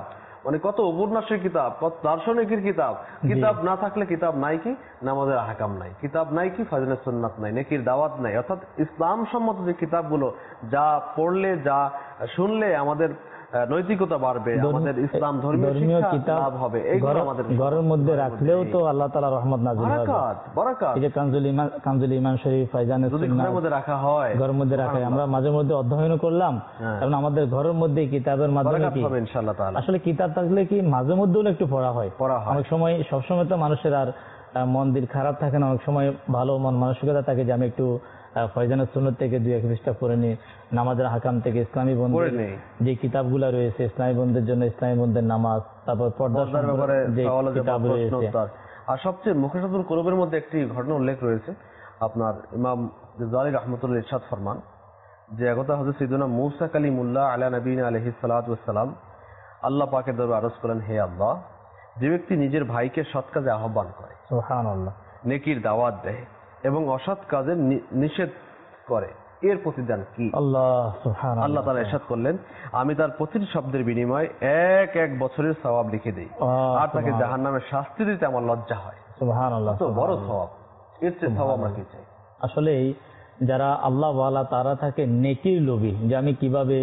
মানে কত উপন্যাসের কিতাব, কত দার্শনিকের কিতাব। কিতাব না থাকলে কিতাব নাই কি নামাজের আহকাম নাই, কিতাব নাই কি ফাজিলের সুন্নাত নাই, নেকির দাওয়াত নাই। অর্থাৎ ইসলাম সম্মত যে কিতাবগুলো, যা পড়লে যা শুনলে আমাদের নৈতিকতা বাড়বে, আমাদের ইসলাম ধর্মীয় শিক্ষা লাভ হবে, এইগুলো আমাদের ঘরের মধ্যে রাখলেও তো আল্লাহ তাআলা রহমত নাযিল হবে, বরকত বরকত। এই যে কানজুল ঈমান, কানজুল ঈমান শরীফ, ফায়জানে যদি ঘরের মধ্যে রাখা হয়, ঘরের মধ্যে রাখা হয়, আমরা মাঝে মধ্যে অধ্যয়ন করলাম, কারণ আমাদের ঘরের মধ্যে কিতাবের মাধ্যমে কি হবে ইনশাআল্লাহ তাআলা। আসলে কিতাব থাকলে কি মাঝে মধ্যে একটু পড়া হয়, পড়া হয়। অনেক সময় সবসময় তো মানুষের আর মন দিল খারাপ থাকে না, অনেক সময় ভালো মন মানসিকতা থাকে যে আমি একটু ফয়জানের সুন্নাত থেকে দুই এক পৃষ্ঠা পড়ে নিই, নামাজের হাকাম থেকে ইসলামী বন্ধের যে কিতাবগুলো রয়েছে, ইসলামী বন্ধের জন্য ইসলামী বন্ধের নামাজ, তারপর পর্দার ব্যাপারে যে কিতাব রয়েছে। আর সবচেয়ে মুখেশাতুল কুরুবের মধ্যে একটি ঘটনা উল্লেখ রয়েছে, আপনার ইমাম গজালি রাহমাতুল্লাহ ইরশাদ ফরমান যে একদা হযরত সাইয়্যিদুনা মূসা কালিমুল্লাহ আলা নবীনা আলাইহিস সালাতু ওয়াস সালাম আল্লাহ পাকের দরবারে আরজ করেন, হে আল্লাহ, যে ব্যক্তি নিজের ভাইকে সৎ কাজে আহ্বান করে, সুবহানাল্লাহ, নেকির দাওয়াত দেয় এবং অসৎ কাজের নিষেধ করে, এর প্রতিদান কি? আল্লাহ সুবহানাল্লাহ, আল্লাহ তাআলা ইরশাদ করলেন, আমি তার প্রতিটি শব্দের বিনিময়ে এক এক বছরের সওয়াব লিখে দেই, আর তাকে জাহান্নামের শাস্তি দিতে আমার লজ্জা হয়। সুবহানাল্লাহ, তো বড় সওয়াব, এর চেয়ে সওয়াব আমরা কি চাই? আসলে যারা আল্লাহ ওয়ালা তারা থাকে নেকির লোভী, যে আমি কিভাবে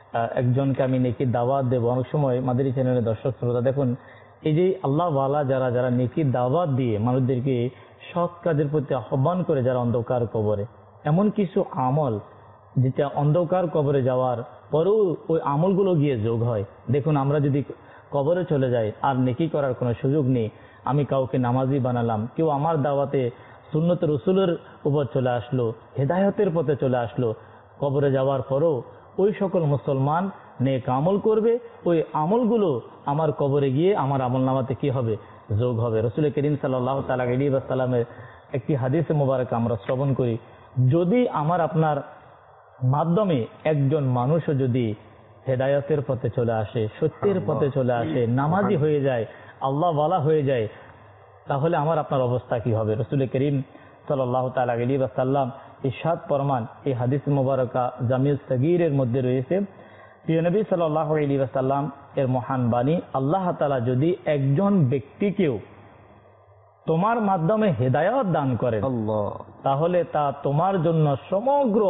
একজনকে আমি নেকির দাওয়াত দেব। অনেক সময় মাদানী চ্যানেলের দর্শক শ্রোতা দেখুন, এই যে আল্লাহ ওয়ালা যারা যারা নেকির দাওয়াত দিয়ে মানুষদেরকে সৎ কাজের প্রতি আহ্বান করে, যারা অন্ধকার কবরে, এমন কিছু আমল যেটা অন্ধকার কবরে যাওয়ার পরেও ওই আমলগুলো গিয়ে যোগ হয়। দেখুন, আমরা যদি কবরে চলে যাই আর নেকি করার কোনো সুযোগ নেই, আমি কাউকে নামাজি বানালাম, কেউ আমার দাওয়াতে সুন্নত রসুলের উপর চলে আসলো, হেদায়তের পথে চলে আসলো, কবরে যাওয়ার পরও ওই সকল মুসলমান নেক আমল করবে, ওই আমলগুলো আমার কবরে গিয়ে আমার আমল নামাতে কি হবে? যোগ হবে। রাসূল করিম সাল্লাল্লাহু তাআলা আলাইহি ওয়াসাল্লামের একটি হাদিসে মোবারক আমরা শ্রবণ করি, যদি আমার আপনার মাধ্যমে একজন মানুষও যদি হেদায়তের পথে চলে আসে, সত্যের পথে চলে আসে, নামাজি হয়ে যায়, আল্লাহ ওয়ালা হয়ে যায়, তাহলে আমার আপনার অবস্থা কি হবে? রাসূল করিম সাল্লাল্লাহু তাআলা আলাইহি ওয়াসাল্লাম ইরশাদ ফরমান, এই হাদিস মুবারকা জামিউ সগীরের মধ্যে রয়েছে, প্রিয় নবী সাল্লাল্লাহু আলাইহি ওয়াসাল্লাম এর মহান বাণী, আল্লাহ তাআলা যদি একজন ব্যক্তিকেও তোমার মাধ্যমে হেদায়েত দান করেন, তাহলে তা তোমার জন্য সমগ্র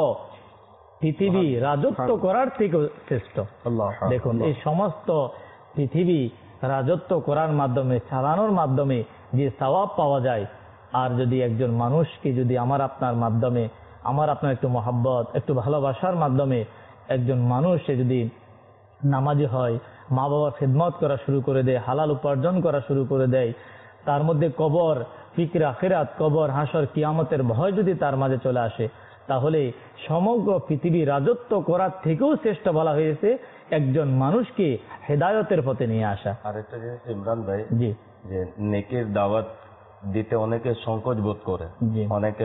পৃথিবী রাজত্ব করার থেকে শ্রেষ্ঠ। দেখুন, এই সমস্ত পৃথিবী রাজত্ব করার মাধ্যমে, চালানোর মাধ্যমে যে সওয়াব পাওয়া যায়, আর যদি একজন মানুষকে যদি আমার আপনার মাধ্যমে, আমার আপনার একটু মহব্বত, একটু ভালোবাসার মাধ্যমে একজন মানুষ সে যদি নামাজি হয়, মা বাবার খেদমত করা শুরু করে দেয়, হালাল উপার্জন করা শুরু করে দেয়, তার মধ্যে কবর, ফিকর আখিরাত, কবর, হাসর, কিয়ামতের ভয় যদি তার মাঝে চলে আসে, তাহলে সমগ্র পৃথিবী রাজত্ব করার থেকেও শ্রেষ্ঠ বলা হয়েছে একজন মানুষকে হেদায়তের পথে নিয়ে আসা। আর একটা জিনিস ইমরান ভাই, জি, যে নেকের দাওয়াত দিতে অনেকে সংকোচ বোধ করে, অনেকে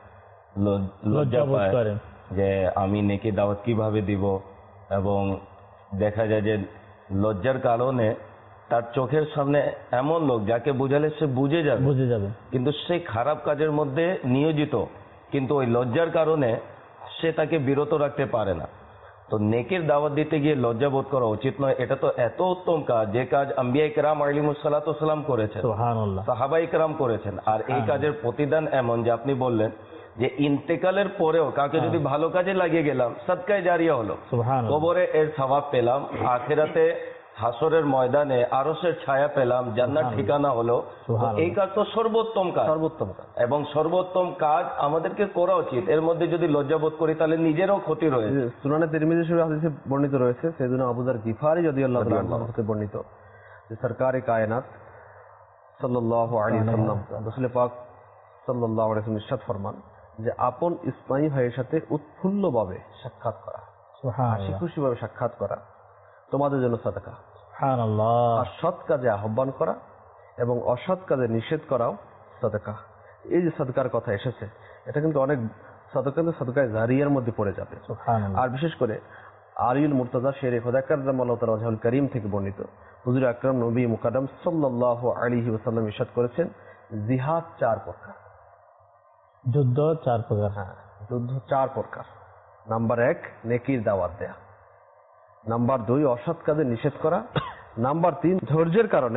লজ্জা বোধ করে যে আমি নেকের দাওয়াত কিভাবে দিব, এবং দেখা যায় যে লজ্জার কারণে তার চোখের সামনে এমন লোক যাকে বুঝালে সে বুঝে যাবে বুঝে যাবে কিন্তু সে খারাপ কাজের মধ্যে নিয়োজিত, কিন্তু ওই লজ্জার কারণে সে তাকে বিরত রাখতে পারে না। তো নেকের দাওয়াত দিতে গিয়ে লজ্জা বোধ করা উচিত নয়। এটা তো এত উত্তম কাজ, যে কাজ আম্বিয়া ইকরাম আলাইহিমুস সালাতু ওয়াস সালাম করেছেন, সুবহানাল্লাহ, সাহাবা ইকরাম করেছেন। আর এই কাজের প্রতিদান এমন যে আপনি বললেন যে ইন্তেকালের পরেও কাকে যদি ভালো কাজে লাগিয়ে গেলাম, সাদকায়ে জারিয়া হলো, কবরে এর সওয়াব পেলাম, আখিরাতে হাসরের ময়দানে আরশের ছায়া পেলাম, জান্নাত ঠিকানা হলো। এই কাজ তো সর্বোত্তম কাজ, সর্বোত্তম কাজ, এবং সর্বোত্তম কাজ আমাদেরকে করা উচিত। এর মধ্যে যদি লজ্জাবোধ করি তাহলে নিজেরও ক্ষতি রয়েছে। সুনানে তিরমিজি শরীফে হাদিসে বর্ণিত রয়েছে, সাইয়েদুনা আবু যর গিফারি রাদিয়াল্লাহু তাআলা থেকে বর্ণিত, যে সরকারে কায়নাত সাল্লাল্লাহু আলাইহি ওয়াসাল্লাম, রাসূল পাক সাল্লাল্লাহু আলাইহি ওয়াসাল্লাম ইরশাদ ফরমান যে আপন ইসলামী ভাইয়ের সাথে উৎফুল্লভাবে সাক্ষাৎ করা, হাসি খুশি ভাবে সাক্ষাৎ করা তোমাদের জন্য সাদকা, সুবহানাল্লাহ। আর সৎ কাজে আহ্বান করা এবং অসৎ কাজে নিষেধ করাও সাদকা। এই যে সাদকার কথা এসেছে, এটা কিন্তু অনেক সাদকা কিন্তু সাদকায়ে জারিয়ার মধ্যে পড়ে যাবে। আর বিশেষ করে আলিউল মুর্তাজা শেরে খোদা কাররামাল্লাহু তাআলা ওয়াজহুল কারীম থেকে বর্ণিত, হুজুর আকরাম নবী মুকাদ্দাম সাল্লাল্লাহু আলাইহি ওয়াসাল্লাম ইরশাদ করেছেন, জিহাদ চার প্রকার, যুদ্ধ চার প্রকার। হ্যাঁ, যুদ্ধ চার প্রকার। নাম্বার এক, নেকির দাওয়াত দেয়া। নাম্বার দুই, অসৎ কাজে নিষেধ করা। নাম্বার তিন, ধৈর্যের কারণে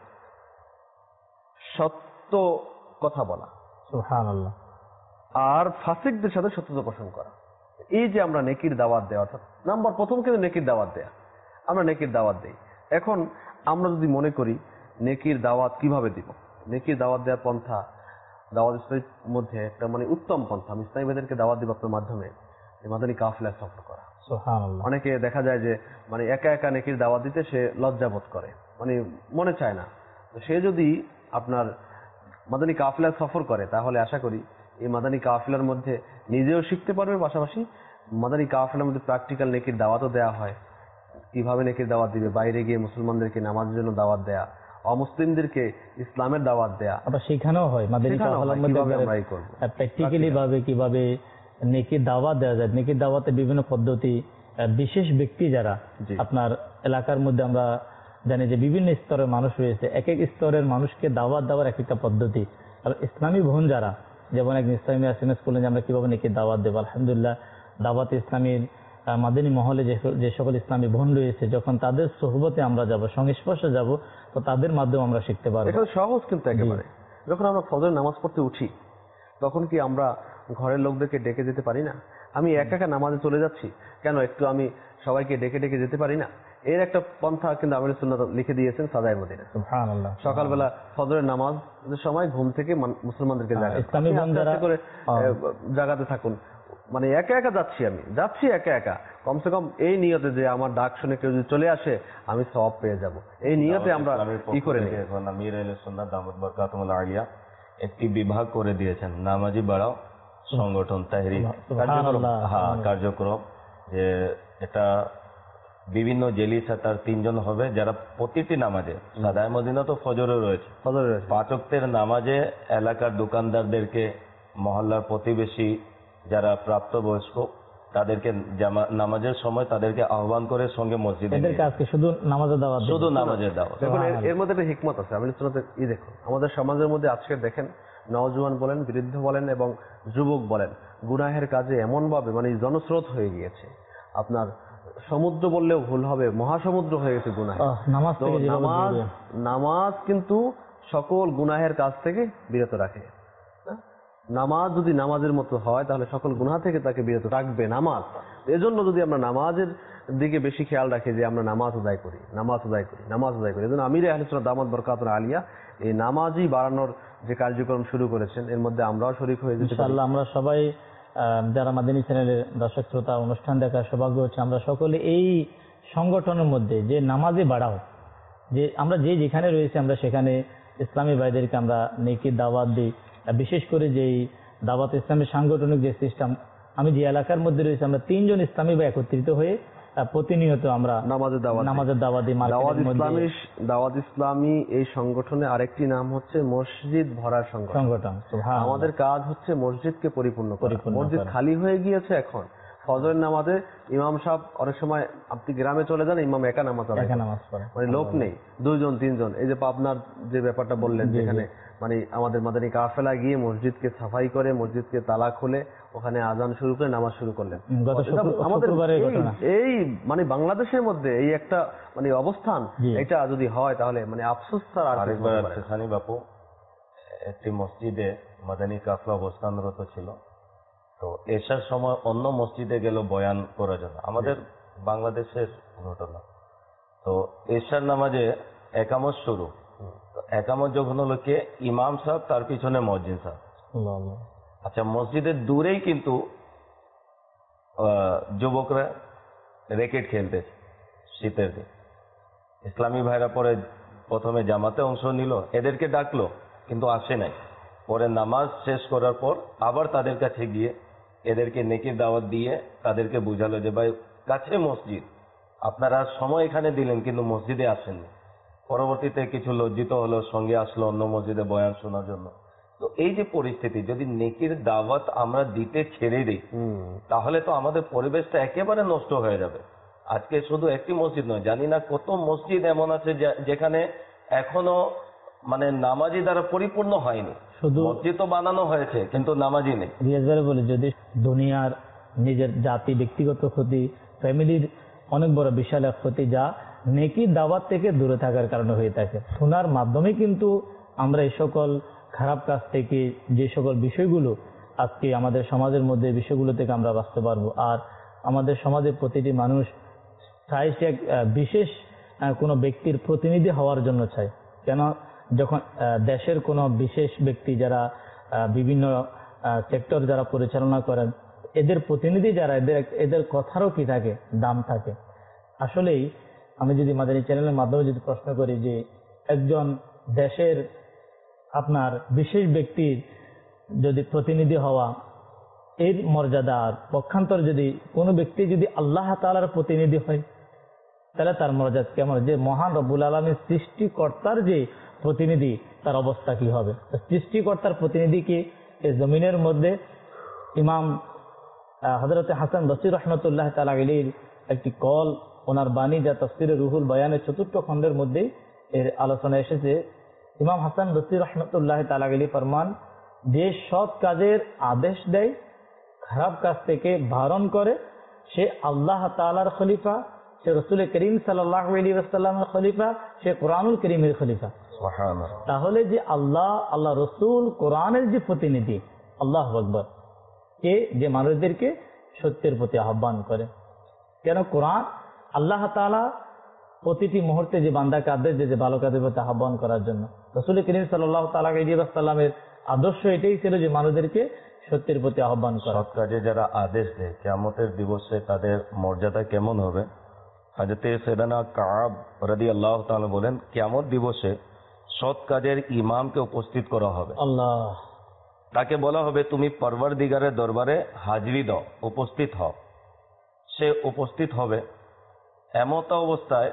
সত্য কথা বলা, সুবহানাল্লাহ। আর ফাসিকদের সাথে সত্যতা পোষণ করা। এই যে আমরা নেকির দাওয়াত দেওয়া, অর্থাৎ নাম্বার প্রথম কিন্তু নেকির দাওয়াত দেয়া, আমরা নেকির দাওয়াত দেই। এখন আমরা যদি মনে করি নেকির দাওয়াত কিভাবে দিব, নেকির দাওয়াত দেওয়ার পন্থা দাওয়াত ইসলামের মধ্যে একটা মানে উত্তম পন্থা, আমি ইসলামী ভাইদেরকে দাওয়াত দিব আপনার মাধ্যমে মাদানী কাফেলা সফর করা। সুবহানাল্লাহ। অনেকে দেখা যায় যে মানে একা একা নেকির দাওয়াত দিতে সে লজ্জাবোধ করে, মানে মনে চায় না। সে যদি আপনার মাদানী কাফেলা সফর করে তাহলে আশা করি এই মাদানী কাফেলার মধ্যে নিজেও শিখতে পারবে, পাশাপাশি মাদানী কাফেলার মধ্যে প্র্যাকটিক্যাল নেকির দাওয়াতও দেওয়া হয়। কিভাবে নেকির দাওয়াত দিবে, বাইরে গিয়ে মুসলমানদেরকে নামাজের জন্য দাওয়াত দেয়া, অমুসলিমদেরকে ইসলামের দাওয়াত দেয়া, আবার শেখানো হয় মাদানী কাফেলার মধ্যে প্র্যাকটিক্যালি ভাবে কিভাবে নেকির দাওয়াত দেওয়া যায়। নেকির দাওয়াতে বিভিন্ন পদ্ধতি, বিশেষ ব্যক্তি যারা আপনার এলাকার মধ্যে আমরা জানি যে বিভিন্ন স্তরের মানুষ রয়েছে, এক এক স্তরের মানুষকে দাওয়াত দেওয়ার এক একটা পদ্ধতি। আর ইসলামী বোন যারা, যেমন এক ইসলামী এসএমএস করলেন যে আমরা কিভাবে নেকির দাওয়াত দেবো, আলহামদুলিল্লাহ দাওয়াত ইসলামীর মাদানী মহলে যে সকল ইসলামী বোন রয়েছে, যখন তাদের সোহবতে আমরা যাব, সংস্পর্শে যাব, তো তাদের মাধ্যমে আমরা শিখতে পারবো। এটা সহজ কিন্তু একেবারে। যখন আমরা ফজর নামাজ পড়তে উঠি তখন কি আমরা ঘরের লোকদেরকে ডেকে যেতে পারি না? আমি একা একা নামাজে চলে যাচ্ছি, কেন একটু আমি সবাইকে ডেকে ডেকে যেতে পারি না? এর একটা পন্থা কিন্তু আমির সুন্নাত লিখে দিয়েছেন সাদায়ে মদিনা। সুবহানাল্লাহ। সকালবেলা ফজরের নামাজের সময় ঘুম থেকে মুসলমানদেরকে ইসলামী বন্ধুরা করে জাগাতে থাকুন। মানে একা একা যাচ্ছি, আমি যাচ্ছি একা একা, কমসে কম এই নিয়তে যে আমার ডাক শুনে কেউ যদি চলে আসে আমি সওয়াব পেয়ে যাব, এই নিয়তে আমরা কি করে নিই। এখন আমির আহলে সুন্নাত দামাত বরকাতুহুল আলিয়া একটি বিভাগ করে দিয়েছেন, নামাজি বাড়াও সংগঠন তাহরিক কার্যক্রম। হ্যাঁ, কার্যক্রম যে এটা বিভিন্ন জেলিসা তার তিনজন হবে, যারা প্রতিটি নামাজে, সাদায়ে মদিনা তো ফজরে রয়েছে, ফজরে রয়েছে, পাঁচ ওয়াক্তের নামাজে এলাকার দোকানদারদেরকে, মহল্লার প্রতিবেশী যারা প্রাপ্তবয়স্ক তাদেরকে নামাজের সময় তাদেরকে আহ্বান করে সঙ্গে মসজিদে শুধু নামাজের দাওয়াত, শুধু নামাজের দাওয়াত। এর মধ্যে একটা হিকমত আছে। আমি ই দেখুন আমাদের সমাজের মধ্যে আজকে দেখেন নওজোয়ান বলেন, বৃদ্ধ বলেন এবং যুবক বলেন, গুনাহের কাজে এমন ভাবে মানে জনস্রোত হয়ে গিয়েছে, আপনার সমুদ্র বললেও ভুল হবে, মহাসমুদ্র হয়ে গেছে গুনাহ। নামাজ নামাজ কিন্তু সকল গুনাহের কাজ থেকে বিরত রাখে। নামাজ যদি নামাজের মতো হয় তাহলে সকল গুনাহ থেকে তাকে বিরত রাখবে নামাজ। এজন্য যদি আমরা নামাজের দিকে বেশি খেয়াল রাখি যে আমরা নামাজ আদায় করি, নামাজ আদায় করি, নামাজ আদায় করি, এজন্য আমির আহলে সুন্নাত দামাত বরকাতুহুল আলিয়া এই নামাজই বাড়ানোর যে কার্যক্রম শুরু করেছেন এর মধ্যে আমরাও শরীক হয়ে যেতে পারি। ইনশাআল্লাহ আমরা সবাই যারা মাদানী চ্যানেলের দর্শক শ্রোতা অনুষ্ঠান দেখার সৌভাগ্য হচ্ছে, আমরা সকলে এই সংগঠনের মধ্যে যে নামাজে বাড়াও, যে আমরা যে যেখানে রয়েছে আমরা সেখানে ইসলামী ভাইদেরকে আমরা নেকির দাওয়াত দিই। বিশেষ করে যেই দাওয়াত ইসলামের সাংগঠনিক যে সিস্টেম, আমি যে এলাকার মধ্যে রয়েছে আমরা তিনজন ইসলামী ভাই একত্রিত হয়ে প্রতিনিয়ত আমরা নামাজের দাওয়াত নামাজের দাওয়াত দিই। দাওয়াত ইসলামী দাওয়াত ইসলামী এই সংগঠনে আরেকটি নাম হচ্ছে মসজিদ ভরার সংগঠন। আমাদের কাজ হচ্ছে মসজিদকে পরিপূর্ণ করা। মসজিদ খালি হয়ে গিয়েছে এখন। ফজরের নামাজে ইমাম সাহেব অনেক সময় আপনি গ্রামে চলে যান, ইমাম একা নামাজ পড়ে, মানে লোক নেই, দুইজন তিনজন। এই যে পাবনার যে ব্যাপারটা বললেন, যেখানে মানে আমাদের মাদানী কাফেলা গিয়ে মসজিদকে সাফাই করে, মসজিদকে তালা খুলে ওখানে আজান শুরু করে নামাজ শুরু করলেন। আমাদের এই মানে বাংলাদেশের মধ্যে এই একটা মানে অবস্থান, এটা যদি হয় তাহলে মানে আফসোস ছাড়া আরেকবার সানি বাপু একটি মসজিদে মাদানী কাফেলা অবস্থানরত ছিল, তো এশার সময় অন্য মসজিদে গেল বয়ান করার জন্য, আমাদের বাংলাদেশের ঘটনা। তো এশার নামাজে একামত শুরু, একামত যখন হলো কে ইমাম সাহেব, তার পিছনে মসজিদ সাহেব। আচ্ছা, মসজিদের দূরেই কিন্তু যুবকরা রেকেট খেলতেছে শীতের দিন। ইসলামী ভাইরা পরে প্রথমে জামাতে অংশ নিল, এদেরকে ডাকলো কিন্তু আসে নাই। পরে নামাজ শেষ করার পর আবার তাদের কাছে গিয়ে এদেরকে নেকির দাওয়াত দিয়ে তাদেরকে বুঝালো যে ভাই কাছে মসজিদ, আপনারা সময় এখানে দিলেন কিন্তু মসজিদে আসেননি। পরবর্তীতে কিছু লজ্জিত হলো, সঙ্গে আসলো অন্য মসজিদে বয়ান শোনার জন্য। তো এই যে পরিস্থিতি, যদি নেকির দাওয়াত আমরা দিতে ছেড়ে দিই তাহলে তো আমাদের পরিবেশটা একেবারে নষ্ট হয়ে যাবে। আজকে শুধু একটি মসজিদ নয়, জানি না কত মসজিদ এমন আছে যেখানে এখনো মানে নামাজি দ্বারা পরিপূর্ণ হয়নি। শুধু মসজিদ তো বানানো হয়েছে কিন্তু নামাজি নেই। বলে যদি দুনিয়ার নিজের জাতি ব্যক্তিগত ক্ষতি, ফ্যামিলির অনেক বড় বিশাল এক ক্ষতি, যা নেকি দাওয়াত থেকে দূরে থাকার কারণে হয়ে থাকে। শোনার মাধ্যমে কিন্তু আমরা এই সকল খারাপ কাজ থেকে, যে সকল বিষয়গুলো আজকে আমাদের সমাজের মধ্যে, বিষয়গুলো থেকে আমরা বাঁচতে পারবো। আর আমাদের সমাজের প্রতিটি মানুষ চায় সে এক বিশেষ কোনো ব্যক্তির প্রতিনিধি হওয়ার জন্য চায়। কেন, যখন দেশের কোনো বিশেষ ব্যক্তি যারা বিভিন্ন সেক্টর যারা পরিচালনা করেন, এদের প্রতিনিধি যারা, এদের এদের কথারও কি থাকে, দাম থাকে। আসলেই আমি যদি মাদানী চ্যানেলের মাধ্যমে যদি প্রশ্ন করি যে একজন দেশের আপনার বিশেষ ব্যক্তির যদি প্রতিনিধি হওয়া, এর মর্যাদার পক্ষান্তর যদি কোনো ব্যক্তি যদি আল্লাহ তাআলার প্রতিনিধি হয়, তাহলে তার মর্যাদা কেমন? যে মহান রব্বুল আলামিন সৃষ্টিকর্তার যে প্রতিনিধি, তার অবস্থা কি হবে? সৃষ্টিকর্তার প্রতিনিধিকে এই জমিনের মধ্যে ইমাম হযরত হাসান বসরি রহমতুল্লাহ তাআলা আলাইহির একটি কল, ওনার বাণী, যা তাফসীরে রুহুল বায়ানের চতুর্থ খণ্ডের মধ্যে এর আলোচনা এসেছে। ইমাম হাসান বসরি রহমতুল্লাহ তাআলা আলাইহি ফরমান, যে সৎ কাজের আদেশ দেয়, খারাপ কাজ থেকে বারণ করে, সে আল্লাহ তাআলার খলিফা, সে রাসূল করিম সাল্লাল্লাহু আলাইহি ওয়াসাল্লামের খলিফা, সে কোরআনুল কারীমের খলিফা। তাহলে যে আল্লাহ, আল্লাহ রসুল, কোরআনের যে প্রতিনিধি, আল্লাহু আকবার, কে যে মানুষদেরকে সত্যের প্রতি আহ্বান করে। কেন, কোরআন আল্লাহ তাআলা প্রতিটি মুহূর্তে যে বান্দাকে আদেশ দিয়ে যে ভালো কাজের প্রতি আহ্বান করার জন্য। রাসূল করিম সাল্লাল্লাহু তাআলা আলাইহি ওয়াসাল্লামের আদর্শ এটাই ছিল যে মানুষদেরকে সত্যের প্রতি আহ্বান করা। সৎ কাজে যারা আদেশ দেয়, কিয়ামতের দিবসে তাদের মর্যাদা কেমন হবে? হযরত সাইয়েদনা কাব রাদিয়াল্লাহু তাআলা বলেন, কিয়ামত দিবসে সৎ কাজের ইমামকে উপস্থিত করা হবে। আল্লাহ, তাকে বলা হবে, তুমি পরওয়ারদিগারের দরবারে হাজিরি দাও, উপস্থিত হও। সে উপস্থিত হবে। এমত অবস্থায়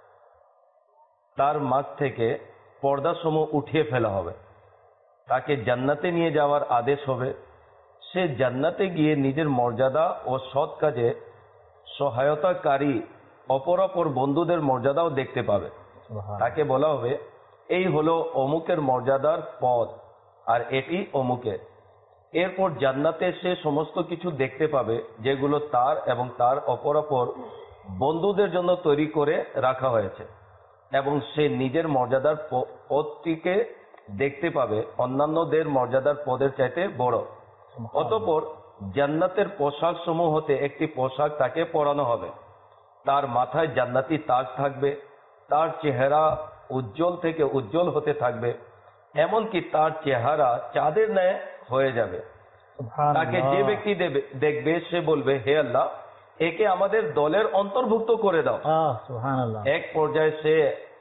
তার মাঝ থেকে পর্দাসমূহ উঠিয়ে ফেলা হবে। তাকে জান্নাতে নিয়ে যাওয়ার আদেশ হবে। সে জান্নাতে গিয়ে নিজের মর্যাদা ও সৎ কাজে সহায়তাকারী অপর অপর বন্ধুদের মর্যাদাও দেখতে পাবে। তাকে বলা হবে, এই হলো অমুকের মর্যাদার পদ, আর এটি অমুকের। এরপর জান্নাতে সে সমস্ত কিছু দেখতে পাবে যেগুলো তার এবং তার অপর অপর বন্ধুদের জন্য তৈরি করে রাখা হয়েছে, এবং সে নিজের মর্যাদার পদটিকে দেখতে পাবে অন্যান্যদের মর্যাদার পদের চাইতে বড়। অতঃপর জান্নাতের পোশাক সমূহ হতে একটি পোশাক তাকে পরানো হবে। তার মাথায় জান্নাতি তাজ থাকবে। তার চেহারা উজ্জ্বল থেকে উজ্জ্বল হতে থাকবে, এমনকি তার চেহারা চাঁদের ন্যায় হয়ে যাবে। তাকে যে ব্যক্তি দেখবে সে বলবে, হে আল্লাহ, একে আমাদের দলের অন্তর্ভুক্ত করে দাও। এক পর্যায়ে সে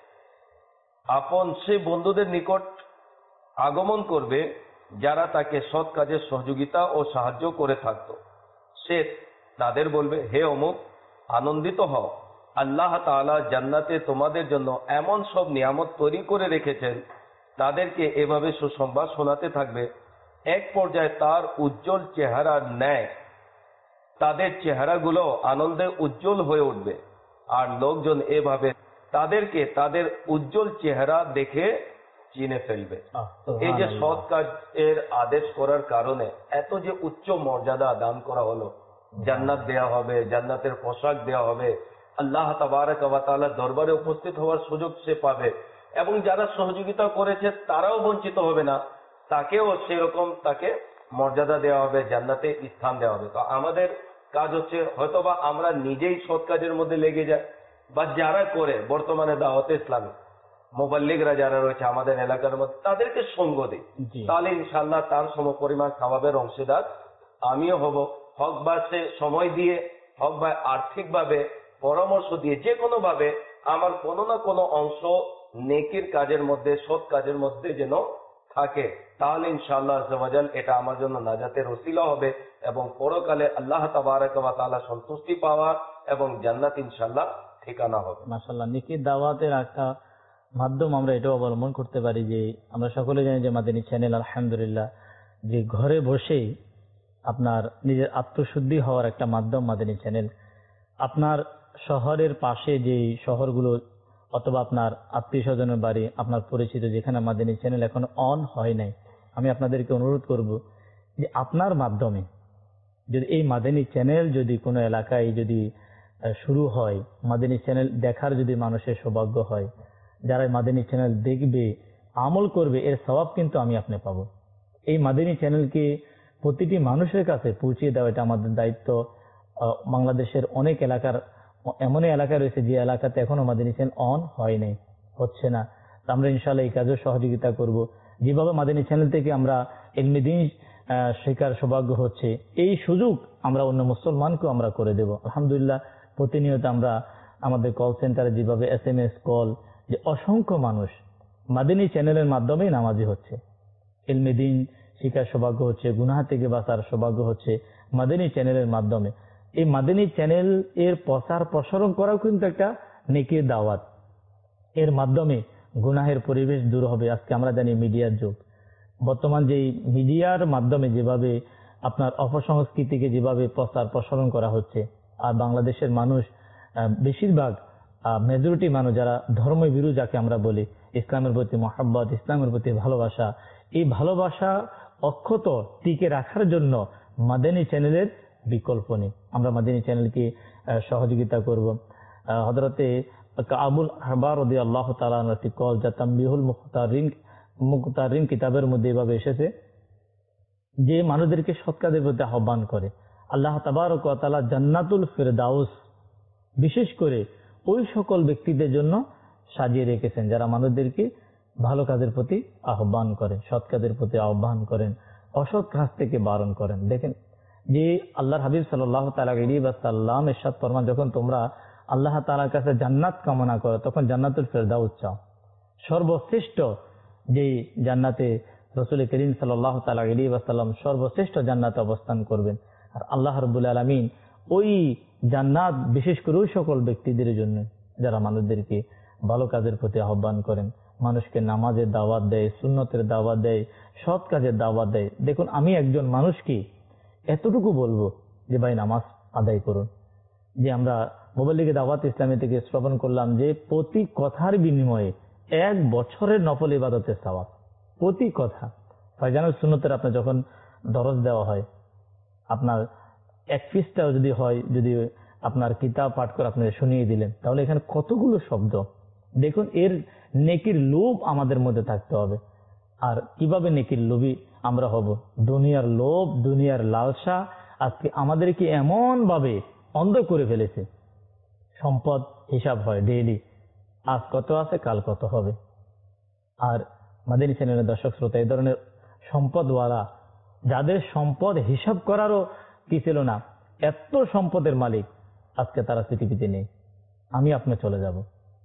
আপন সে বন্ধুদের নিকট আগমন করবে যারা তাকে সৎ কাজের সহযোগিতা ও সাহায্য করে থাকত। সে তাদের বলবে, হে অমুক, আনন্দিত হও, আল্লাহ তাআলা জান্নাতে তোমাদের জন্য এমন সব নিয়ামত তৈরি করে রেখেছেন। তাদেরকে এভাবে সুসংবাদ শোনাতে থাকবে। এক পর্যায়ে তার উজ্জ্বল চেহারার ন্যায় তাদের চেহারাগুলো আনন্দে উজ্জ্বল হয়ে উঠবে, আর লোকজন এভাবে তাদেরকে তাদের উজ্জ্বল চেহারা দেখে চিনে ফেলবে। এই যে সৎ কাজের আদেশ করার কারণে এত যে উচ্চ মর্যাদা দান করা হলো, জান্নাত দেয়া হবে, জান্নাতের পোশাক দেওয়া হবে, আল্লাহ তাবারক ওয়া তাআলার দরবারে উপস্থিত হওয়ার সুযোগ সে পাবে, এবং যারা সহযোগিতা করেছে তারাও বঞ্চিত হবে না, তাকেও সেরকম তাকে মর্যাদা দেওয়া হবে, জান্নাতে স্থান দেওয়া হবে। তো আমাদের কাজ হচ্ছে, হয়তোবা আমরা নিজেই সৎ কাজের মধ্যে লেগে যাই, বা যারা করে বর্তমানে দাওয়াতে ইসলামী মুবাল্লিগরা যারা রয়েছে আমাদের এলাকার মধ্যে, তাদেরকে সঙ্গ দিই, তাহলে ইনশাআল্লাহ তার সমপরিমাণ সওয়াবের অংশীদার আমিও হব। হক বা সে সময় দিয়ে, হক বা আর্থিকভাবে পরামর্শ দিয়ে, যে কোনো ভাবে আমার কোনো না কোনো অংশ নেকির কাজের মধ্যে, সৎ কাজের মধ্যে যেন থাকে, তাহলে ইনশাআল্লাহ আযজা ওয়া জাল এটা আমার জন্য নাজাতের ওসিলা হবে, এবং পরকালে আল্লাহ তাবারক ওয়া তাআলা সন্তুষ্টি পাওয়া এবং জান্নাত ইনশাআল্লাহ ঠিকানা হবে। মাশাআল্লাহ, নেকির দাওয়াতের একটা মাধ্যম আমরা এটাও অবলম্বন করতে পারি যে আমরা সকলে জানি যে মাদানী চ্যানেল আলহামদুলিল্লাহ যে ঘরে বসেই আপনার নিজের আত্মশুদ্ধি হওয়ার একটা মাধ্যম মাদানী চ্যানেল। আপনার শহরের পাশে যে শহরগুলো অথবা আপনার আত্মীয় স্বজনের বাড়ি, আপনার পরিচিত যেখানে মাদানী চ্যানেল এখন অন হয় নাই, আমি আপনাদেরকে অনুরোধ করব যে আপনার মাধ্যমে যদি এই মাদানী চ্যানেল যদি কোনো এলাকায় যদি শুরু হয়, মাদানী চ্যানেল দেখার যদি মানুষের সৌভাগ্য হয়, যারা মাদানী চ্যানেল দেখবে, আমল করবে, এর সওয়াব কিন্তু আমি আপনি পাবো। এই মাদানী চ্যানেলকে প্রতিটি মানুষের কাছে পৌঁছিয়ে দেওয়া এটা আমাদের দায়িত্ব। বাংলাদেশের অনেক এলাকার এমন এলাকা রয়েছে যে এলাকাতে এখনো মাদানী চ্যানেল অন হয় নাই, হচ্ছে না। আমরা ইনশাআল্লাহ এই কাজেও সহযোগিতা করব। যেভাবে মাদানী চ্যানেল থেকে আমরা ইলমে দ্বীন শেখার সৌভাগ্য হচ্ছে, এই সুযোগ আমরা অন্য মুসলমানকেও আমরা করে দেব। আলহামদুলিল্লাহ, প্রতিনিয়ত আমরা আমাদের কল সেন্টারে যেভাবে এস এম এস কল, যে অসংখ্য মানুষ মাদানী চ্যানেলের মাধ্যমেই নামাজি হচ্ছে, ইলমে দ্বীন শিক্ষার সৌভাগ্য হচ্ছে, গুনাহ থেকে বাঁচার সৌভাগ্য হচ্ছে মাদানী চ্যানেলের মাধ্যমে। এই মাদানী চ্যানেল এর প্রচার প্রসারণ করাও কিন্তু একটা নেকির দাওয়াত। এর মাধ্যমে গুনাহের পরিবেশ দূর হবে। আজকে আমরা জানি মিডিয়ার যুগ, বর্তমান যে মিডিয়ার মাধ্যমে যেভাবে আপনার অপসংস্কৃতিকে যেভাবে প্রচার প্রসারণ করা হচ্ছে, আর বাংলাদেশের মানুষ বেশিরভাগ মেজরিটি মানুষ যারা ধর্মভীরু, যাকে আমরা বলি, ইসলামের প্রতি মহব্বত, ইসলামের প্রতি ভালোবাসা, এই ভালোবাসা অক্ষত টিকে রাখার জন্য মাদানী চ্যানেলের বিকল্প নেই। আমরা মাদানী চ্যানেলকে সহযোগিতা করব। হযরতে কাবুল আহবার রাদিয়াল্লাহু তাআলা আনহু কল, যা তামবিহুল মুখতারিন মুখতারিন কিতাবের মধ্যে এভাবে এসেছে যে মানুষদেরকে সৎ কাজের প্রতি আহ্বান করে, আল্লাহ তাবারক ওয়া তাআলা জান্নাতুল ফিরদাউস বিশেষ করে ওই সকল ব্যক্তিদের জন্য সাজিয়ে রেখেছেন যারা মানুষদেরকে ভালো কাজের প্রতি আহ্বান করেন, সৎ কাজের প্রতি আহ্বান করেন, অসৎ কাজ থেকে বারণ করেন। দেখেন যে আল্লাহর হাবিব সাল্লাল্লাহু তাআলা আলাইহি ওয়াসাল্লাম ইরশাদ ফরমান, যখন তোমরা আল্লাহ তাআলার কাছে জান্নাত কামনা করো তখন জান্নাতুল ফিরদাউস চাও। সর্বশ্রেষ্ঠ যে জান্নাতে রাসূল করিম সাল্লাল্লাহু তাআলা আলাইহি ওয়াসাল্লাম সর্বশ্রেষ্ঠ জান্নাতে অবস্থান করবেন। আর আল্লাহ রাব্বুল আলামিন ওই জান্নাত বিশেষ করে ওই সকল ব্যক্তিদের জন্য যারা মানুষদেরকে ভালো কাজের প্রতি আহ্বান করেন, মানুষকে নামাজের দাওয়াত দেয়, সুন্নতের দাওয়াত দেয়, সৎ কাজের দাওয়াত দেয়। দেখুন, আমি একজন মানুষকে এতটুকু বলবো যে ভাই নামাজ আদায় করুন। যে আমরা মোবাইল লিগে দাওয়াত ইসলামী থেকে শ্রবণ করলাম যে প্রতি কথার বিনিময়ে এক বছরের নফল ইবাদতের সওয়াব, প্রতি কথা। ফায়জানুল সুন্নতের আপনার যখন দরজ দেওয়া হয়, আপনার এক পৃষ্ঠাও যদি হয়, যদি আপনার কিতাব পাঠ করে আপনার শুনিয়ে দিলেন, তাহলে এখানে কতগুলো শব্দ। দেখুন, এর নেকির লোভ আমাদের মধ্যে থাকতে হবে। আর কিভাবে নেকির লোভী আমরা হব? দুনিয়ার লোভ, দুনিয়ার লালসা আজকে আমাদেরকে এমন ভাবে অন্ধ করে ফেলেছে। সম্পদ হিসাব হয় ডেইলি, আজ কত আছে, কাল কত হবে। আর মাদানী চ্যানেলের দর্শক শ্রোতা, এই ধরনের সম্পদওয়ালা যাদের সম্পদ হিসাব করারও কি ছিল না, এত সম্পদের মালিক আজকে তারা পৃথিবীতে নেই। আমি আপনি চলে যাব,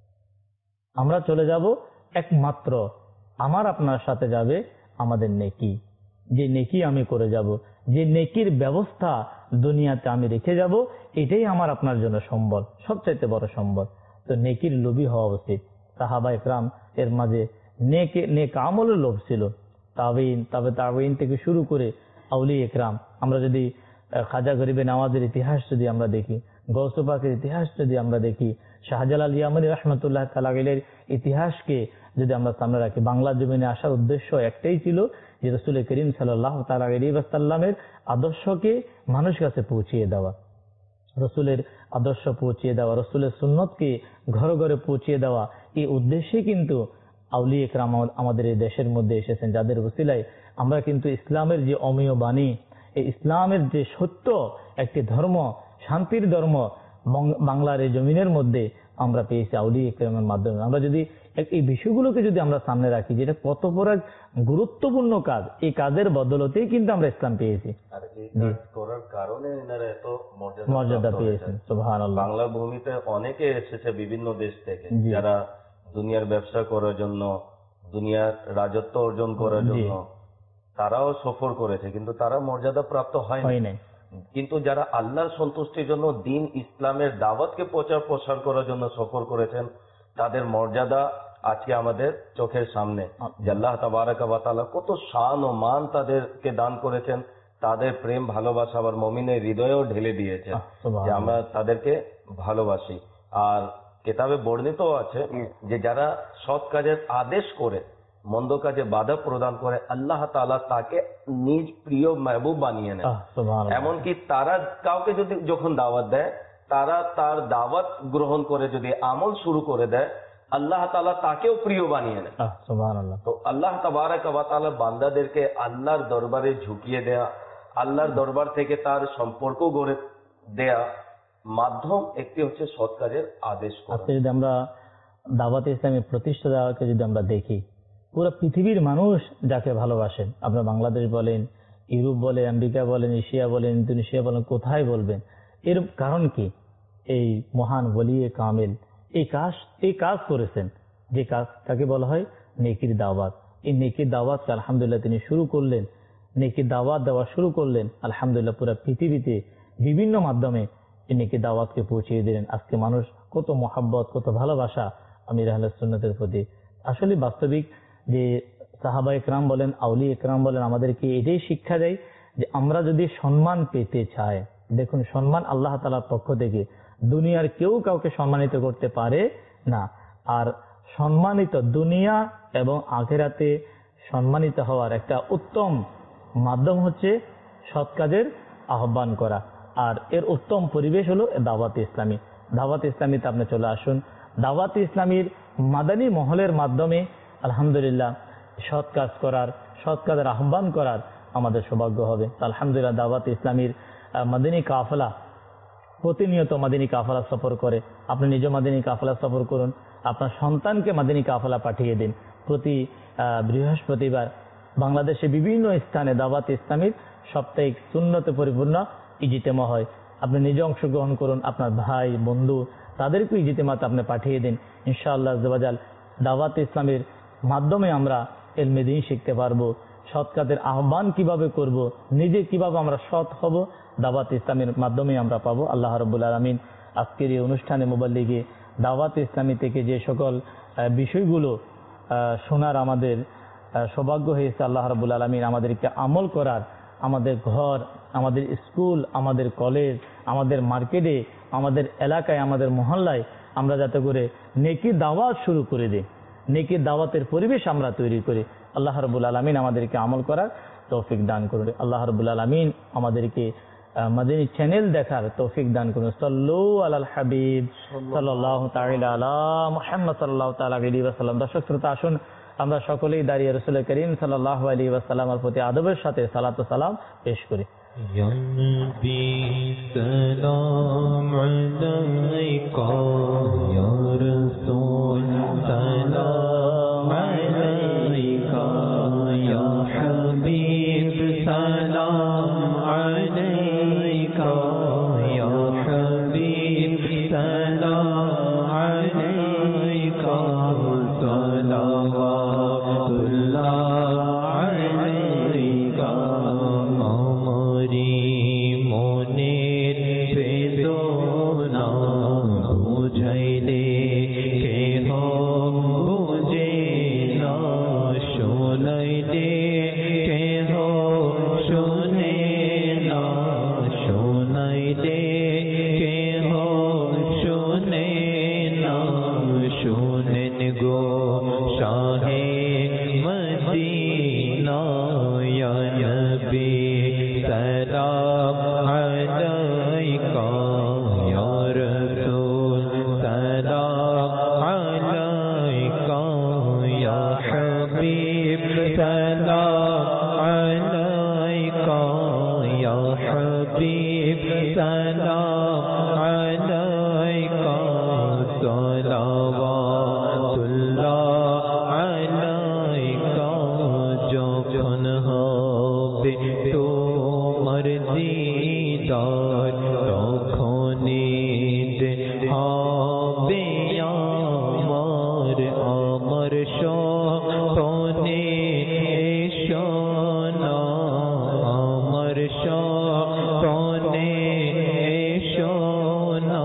আমরা চলে যাব, একমাত্র আমার আপনার সাথে যাবে আমাদের নেকি। যে নেকি আমি করে যাব, যে নেকির ব্যবস্থা দুনিয়াতে আমি রেখে যাব, এটাই আমার আপনার জন্য সম্বল, সবচাইতে বড় সম্বল। তো নেকির লোভী হওয়া উচিত। সাহাবা ইকরাম এর মাঝে নেকে নেক আমলের লোভ ছিল। তাবিন, তবে তাবিন থেকে শুরু করে আউলিয়া ইকরাম, আমরা যদি খাজা গরিবে নওয়াজের ইতিহাস যদি আমরা দেখি, গৌসে পাকের ইতিহাস যদি আমরা দেখি, শাহজালাল ইয়ামানি রাহমাতুল্লাহ তাআলা আলাইহির ইতিহাসকে যদি আমরা সামনে রাখি, বাংলা জমিনে আসার উদ্দেশ্য একটাই ছিল যে রাসূল করিম সাল্লাল্লাহু তাআলা আলাইহি ওয়াসাল্লামের আদর্শকে মানুষের কাছে পৌঁছিয়ে দেওয়া, রসুলের আদর্শ পৌঁছিয়ে দেওয়া, রসুলের সুন্নতকে ঘরে ঘরে পৌঁছিয়ে দেওয়া। এই উদ্দেশ্যে কিন্তু আউলিয়া ইকরাম আমাদের এই দেশের মধ্যে এসেছেন, যাদের ওসিলায় আমরা কিন্তু ইসলামের যে অমীয় বাণী, এই ইসলামের যে সত্য একটি ধর্ম, শান্তির ধর্ম, বাংলার এই জমিনের মধ্যে আমরা পেয়েছি আউলিয়া ইকরামের মাধ্যমে। আমরা যদি এই বিষয়গুলোকে যদি আমরা সামনে রাখি, যেটা কত বড় গুরুত্বপূর্ণ কাজ, এই কাজের বদলতেই কিন্তু আমরা ইসলাম পেয়েছি। আর এই কাজ করার কারণে এনারা এত মর্যাদা পেয়েছেন। সুবহানাল্লাহ। বাংলার ভূমিতে অনেকে এসেছে বিভিন্ন দেশ থেকে, যারা দুনিয়ার ব্যবসা করার জন্য, দুনিয়ার রাজত্ব অর্জন করার জন্য তারাও সফর করেছে, কিন্তু তারা মর্যাদা প্রাপ্ত হয় নাই। কিন্তু যারা আল্লাহর সন্তুষ্টির জন্য, দিন ইসলামের দাওয়াতকে প্রচার প্রসার করার জন্য সফর করেছেন, তাদের মর্যাদা আজকে আমাদের চোখের সামনে। আল্লাহ তাবারাক ওয়া তাআলা কত শান ও মান তাদেরকে দান করেছেন, তাদের প্রেম ভালোবাসা আবার মুমিনের হৃদয়েও ঢেলে দিয়েছেন, যে আমরা তাদেরকে ভালোবাসি। আর কিতাবে বর্ণিত আছে যে যারা সৎ কাজের আদেশ করে মন্দ কাজে বাধা প্রদান করে, আল্লাহ তাআলা তাকে নিজ প্রিয় মেহবুব বানিয়ে নেন। এমনকি তারা কাউকে যদি যখন দাওয়াত দেয়, তারা তার দাওয়াত গ্রহণ করে যদি আমল শুরু করে দেয়, আল্লাহ তাআলা তাকেও প্রিয় বানিয়ে নেয়। সুবহানাল্লাহ। তো আল্লাহ তাবারাক ওয়া তাআলা বান্দাদেরকে আল্লাহর দরবারে ঝুঁকিয়ে দেয়া, আল্লাহর দরবার থেকে তার সম্পর্ক গড়ে দেয়া মাধ্যম একটি হচ্ছে সৎ কাজের আদেশ করা। আজকে যদি আমরা দাওয়াতে ইসলামের প্রতিষ্ঠা দেওয়াকে যদি আমরা দেখি, পুরো পৃথিবীর মানুষ যাকে ভালোবাসেন, আপনার বাংলাদেশ বলেন, ইউরোপ বলেন, আমেরিকা বলেন, এশিয়া বলেন, ইন্দোনেশিয়া বলেন, কোথায় বলবেন, এর কারণ কি? এই মহান ওলিয়ে কামিল এই কাজ এই কাজ করেছেন, যে কাজ তাকে বলা হয় নেকির দাওয়াত। এই নেকির দাওয়াতকে আলহামদুলিল্লাহ তিনি শুরু করলেন, নেকির দাওয়াত দেওয়া শুরু করলেন। আলহামদুলিল্লাহ পুরো পৃথিবীতে বিভিন্ন মাধ্যমে এই নেকির দাওয়াতকে পৌঁছিয়ে দিলেন। আজকে মানুষ কত মহাব্বত, কত ভালোবাসা আমির আহলে সুন্নাতের প্রতি। আসলে বাস্তবিক যে সাহাবা ইকরাম বলেন, আউলি ইকরাম বলেন, আমাদেরকে এটাই শিক্ষা দেয় যে আমরা যদি সম্মান পেতে চাই, দেখুন সম্মান আল্লাহ তাআলার পক্ষ থেকে, দুনিয়ার কেউ কাউকে সম্মানিত করতে পারে না। আর সম্মানিত দুনিয়া এবং আখিরাতে সম্মানিত হওয়ার একটা উত্তম মাধ্যম হচ্ছে সৎ কাজের আহ্বান করা। আর এর উত্তম পরিবেশ হলো দাওয়াত ইসলামী। দাওয়াত ইসলামীতে আপনি চলে আসুন। দাওয়াত ইসলামীর মাদানী মহলের মাধ্যমে আলহামদুলিল্লাহ সৎ কাজ করার, সৎ কাজের আহ্বান করার আমাদের সৌভাগ্য হবে। আলহামদুলিল্লাহ দাওয়াত ইসলামীর মাদানী কাফেলা প্রতিনিয়ত মাদানী কাফেলা সফর করে। আপনি নিজে মাদানী কাফেলা সফর করুন, আপনার সন্তানকে মাদানী কাফেলা পাঠিয়ে দিন। প্রতি বৃহস্পতিবার বাংলাদেশে বিভিন্ন স্থানে দাওয়াত ইসলামীর সাপ্তাহিক সুন্নতে পরিপূর্ণ ইজতেমা হয়। আপনি নিজে অংশগ্রহণ করুন, আপনার ভাই বন্ধু তাদেরকে ইজতেমাতে আপনি পাঠিয়ে দিন। ইনশাআল্লাহ আযওয়াজাল দাওয়াত ইসলামের মাধ্যমে আমরা ইলমে দ্বীন শিখতে পারবো। সৎ কাজের আহ্বান কিভাবে করব, নিজে কিভাবে আমরা সৎ হব, দাওয়াত ইসলামের মাধ্যমে আমরা পাবো। আল্লাহ রাব্বুল আলামিন আজকের এই অনুষ্ঠানে মুবাল্লিগে দাওয়াত ইসলামী থেকে যে সকল বিষয়গুলো শোনার আমাদের সৌভাগ্য হয়েছে, আল্লাহ রাব্বুল আলামিন আমাদেরকে আমল করার, আমাদের ঘর, আমাদের স্কুল, আমাদের কলেজ, আমাদের মার্কেটে, আমাদের এলাকায়, আমাদের মহল্লায় আমরা যাতে করে নেকির দাওয়াত শুরু করে দিই, নেকির দাওয়াতের পরিবেশ আমরা তৈরি করি। আল্লাহ রাব্বুল আলামিন আমাদেরকে আমল করার তৌফিক দান করুন। আল্লাহ রাব্বুল আলামিন আমাদেরকে মাদানী চ্যানেল দেখার তৌফিক দান করুন। সাল্লু আলাল হাবিব সাল্লাল্লাহু তাআলা আলা মুহাম্মদ সাল্লাল্লাহু তাআলা আলাইহি ওয়াসাল্লাম। দর্শক শ্রোতা, আসুন আমরা সকলেই দাঁড়িয়ে রাসূল করিম সাল্লাল্লাহু আলাইহি ওয়াসাল্লামের প্রতি আদবের সাথে সালাত ও সালাম পেশ করি। ইয়া নবী সালাম আলাইকা, ইয়া রাসূল সালাম আলাইকা, ইয়া হাবিব সালাম আলাইকা, ইয়া হাবিব সালাম আলাইকা, সালাওয়াতুল্লাহ আলাইকা। আমারি মনের বেদনা বুঝাইলে কেহ বুঝে না, শোনাইলে কেহ শোনে না, শোনাইলে কেহ শোনে না। শোনেন গো শাহে মদিনা, ইয়া নবী সালাম আলাইকা, ইয়া রাসূল সালাম আলাইকা, ইয়া হাবিব সালাম আলাইকা, ইয়া হাবিব সালাম আলাইকা, সালাওয়াতুল্লাহ আলাইকা। যখন হবে তোমার দিদার, তখনই হবে আমার, আমার স্বপনে এসো না, আমার স্বপনে এসো না।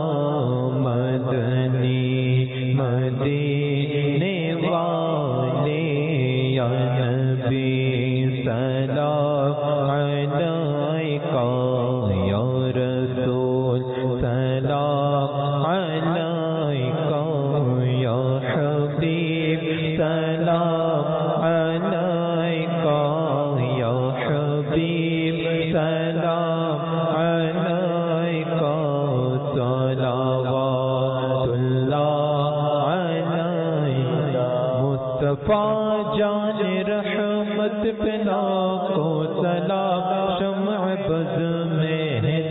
মদনী মদিনে ওয়ালে, ইয়া নবী সালাম আলাইকা, ইয়া রাসূল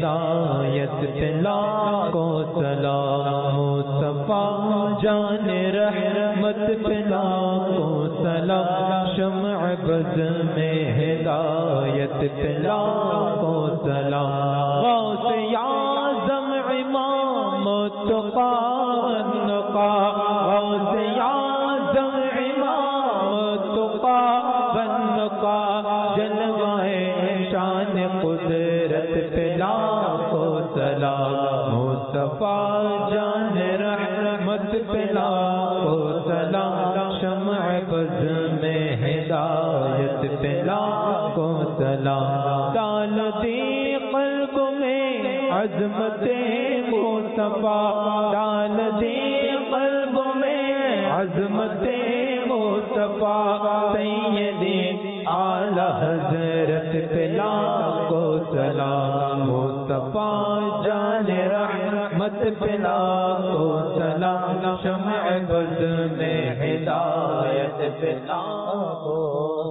ہدایت پہ لاکھوں سلام مصطفیٰ جان رحمت پہ لاکھوں سلام شمع بز میں ہدایت پہ لاکھوں سلام غوث اعظم امام مصطفیٰ نقا غوث اعظم امام مصطفیٰ بنقا جلوائے شان قدرت پہ لاکھوں سلام مصطفیٰ جان رحمت پہ لاکھوں سلام شمع بز میں ہدایت پہ لاکھوں سلام ڈال دی قلب میں عظمت مصطفیٰ ڈال دی قلب میں عظمت مصطفیٰ سیدی اعلی حضرت پہ لاکھوں سلام مصطفیٰ جان رحمت پہ لاکھوں سلام شمع بز میں ہدایت پہ لاکھوں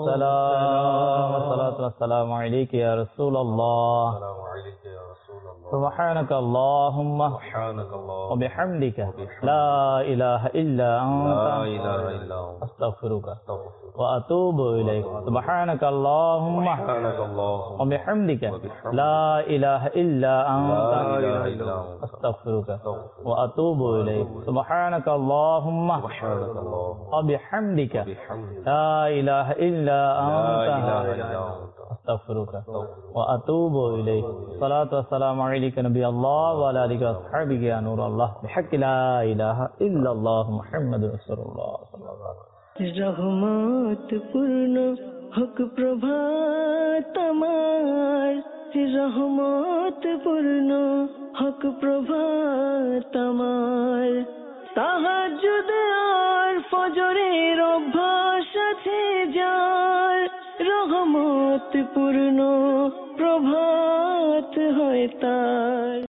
سلام الصلاۃ والسلام علیک یا رسول اللہ سبحانك اللهم وبحمدك لا إله إلا أنت أستغفرك وأتوب إليك سبحانك اللهم وبحمدك لا إله إلا أنت أستغفرك وأتوب إليك سبحانك اللهم وبحمدك لا إله إلا أنت استغفرك واتوب اليك صلاة والسلام عليك نبي الله وعلى آلك واصحابك يا نور الله بحق لا اله الا الله محمد رسول الله صلى الله عليه وسلم رحمت پورن حق প্রভাত আমার রহমত পূর্ণ হক প্রভাত আমার তাহাজ্জুদ আর ফজরের অভ্যাস আছে যার রহমত পূর্ণ প্রভাত হয় তার।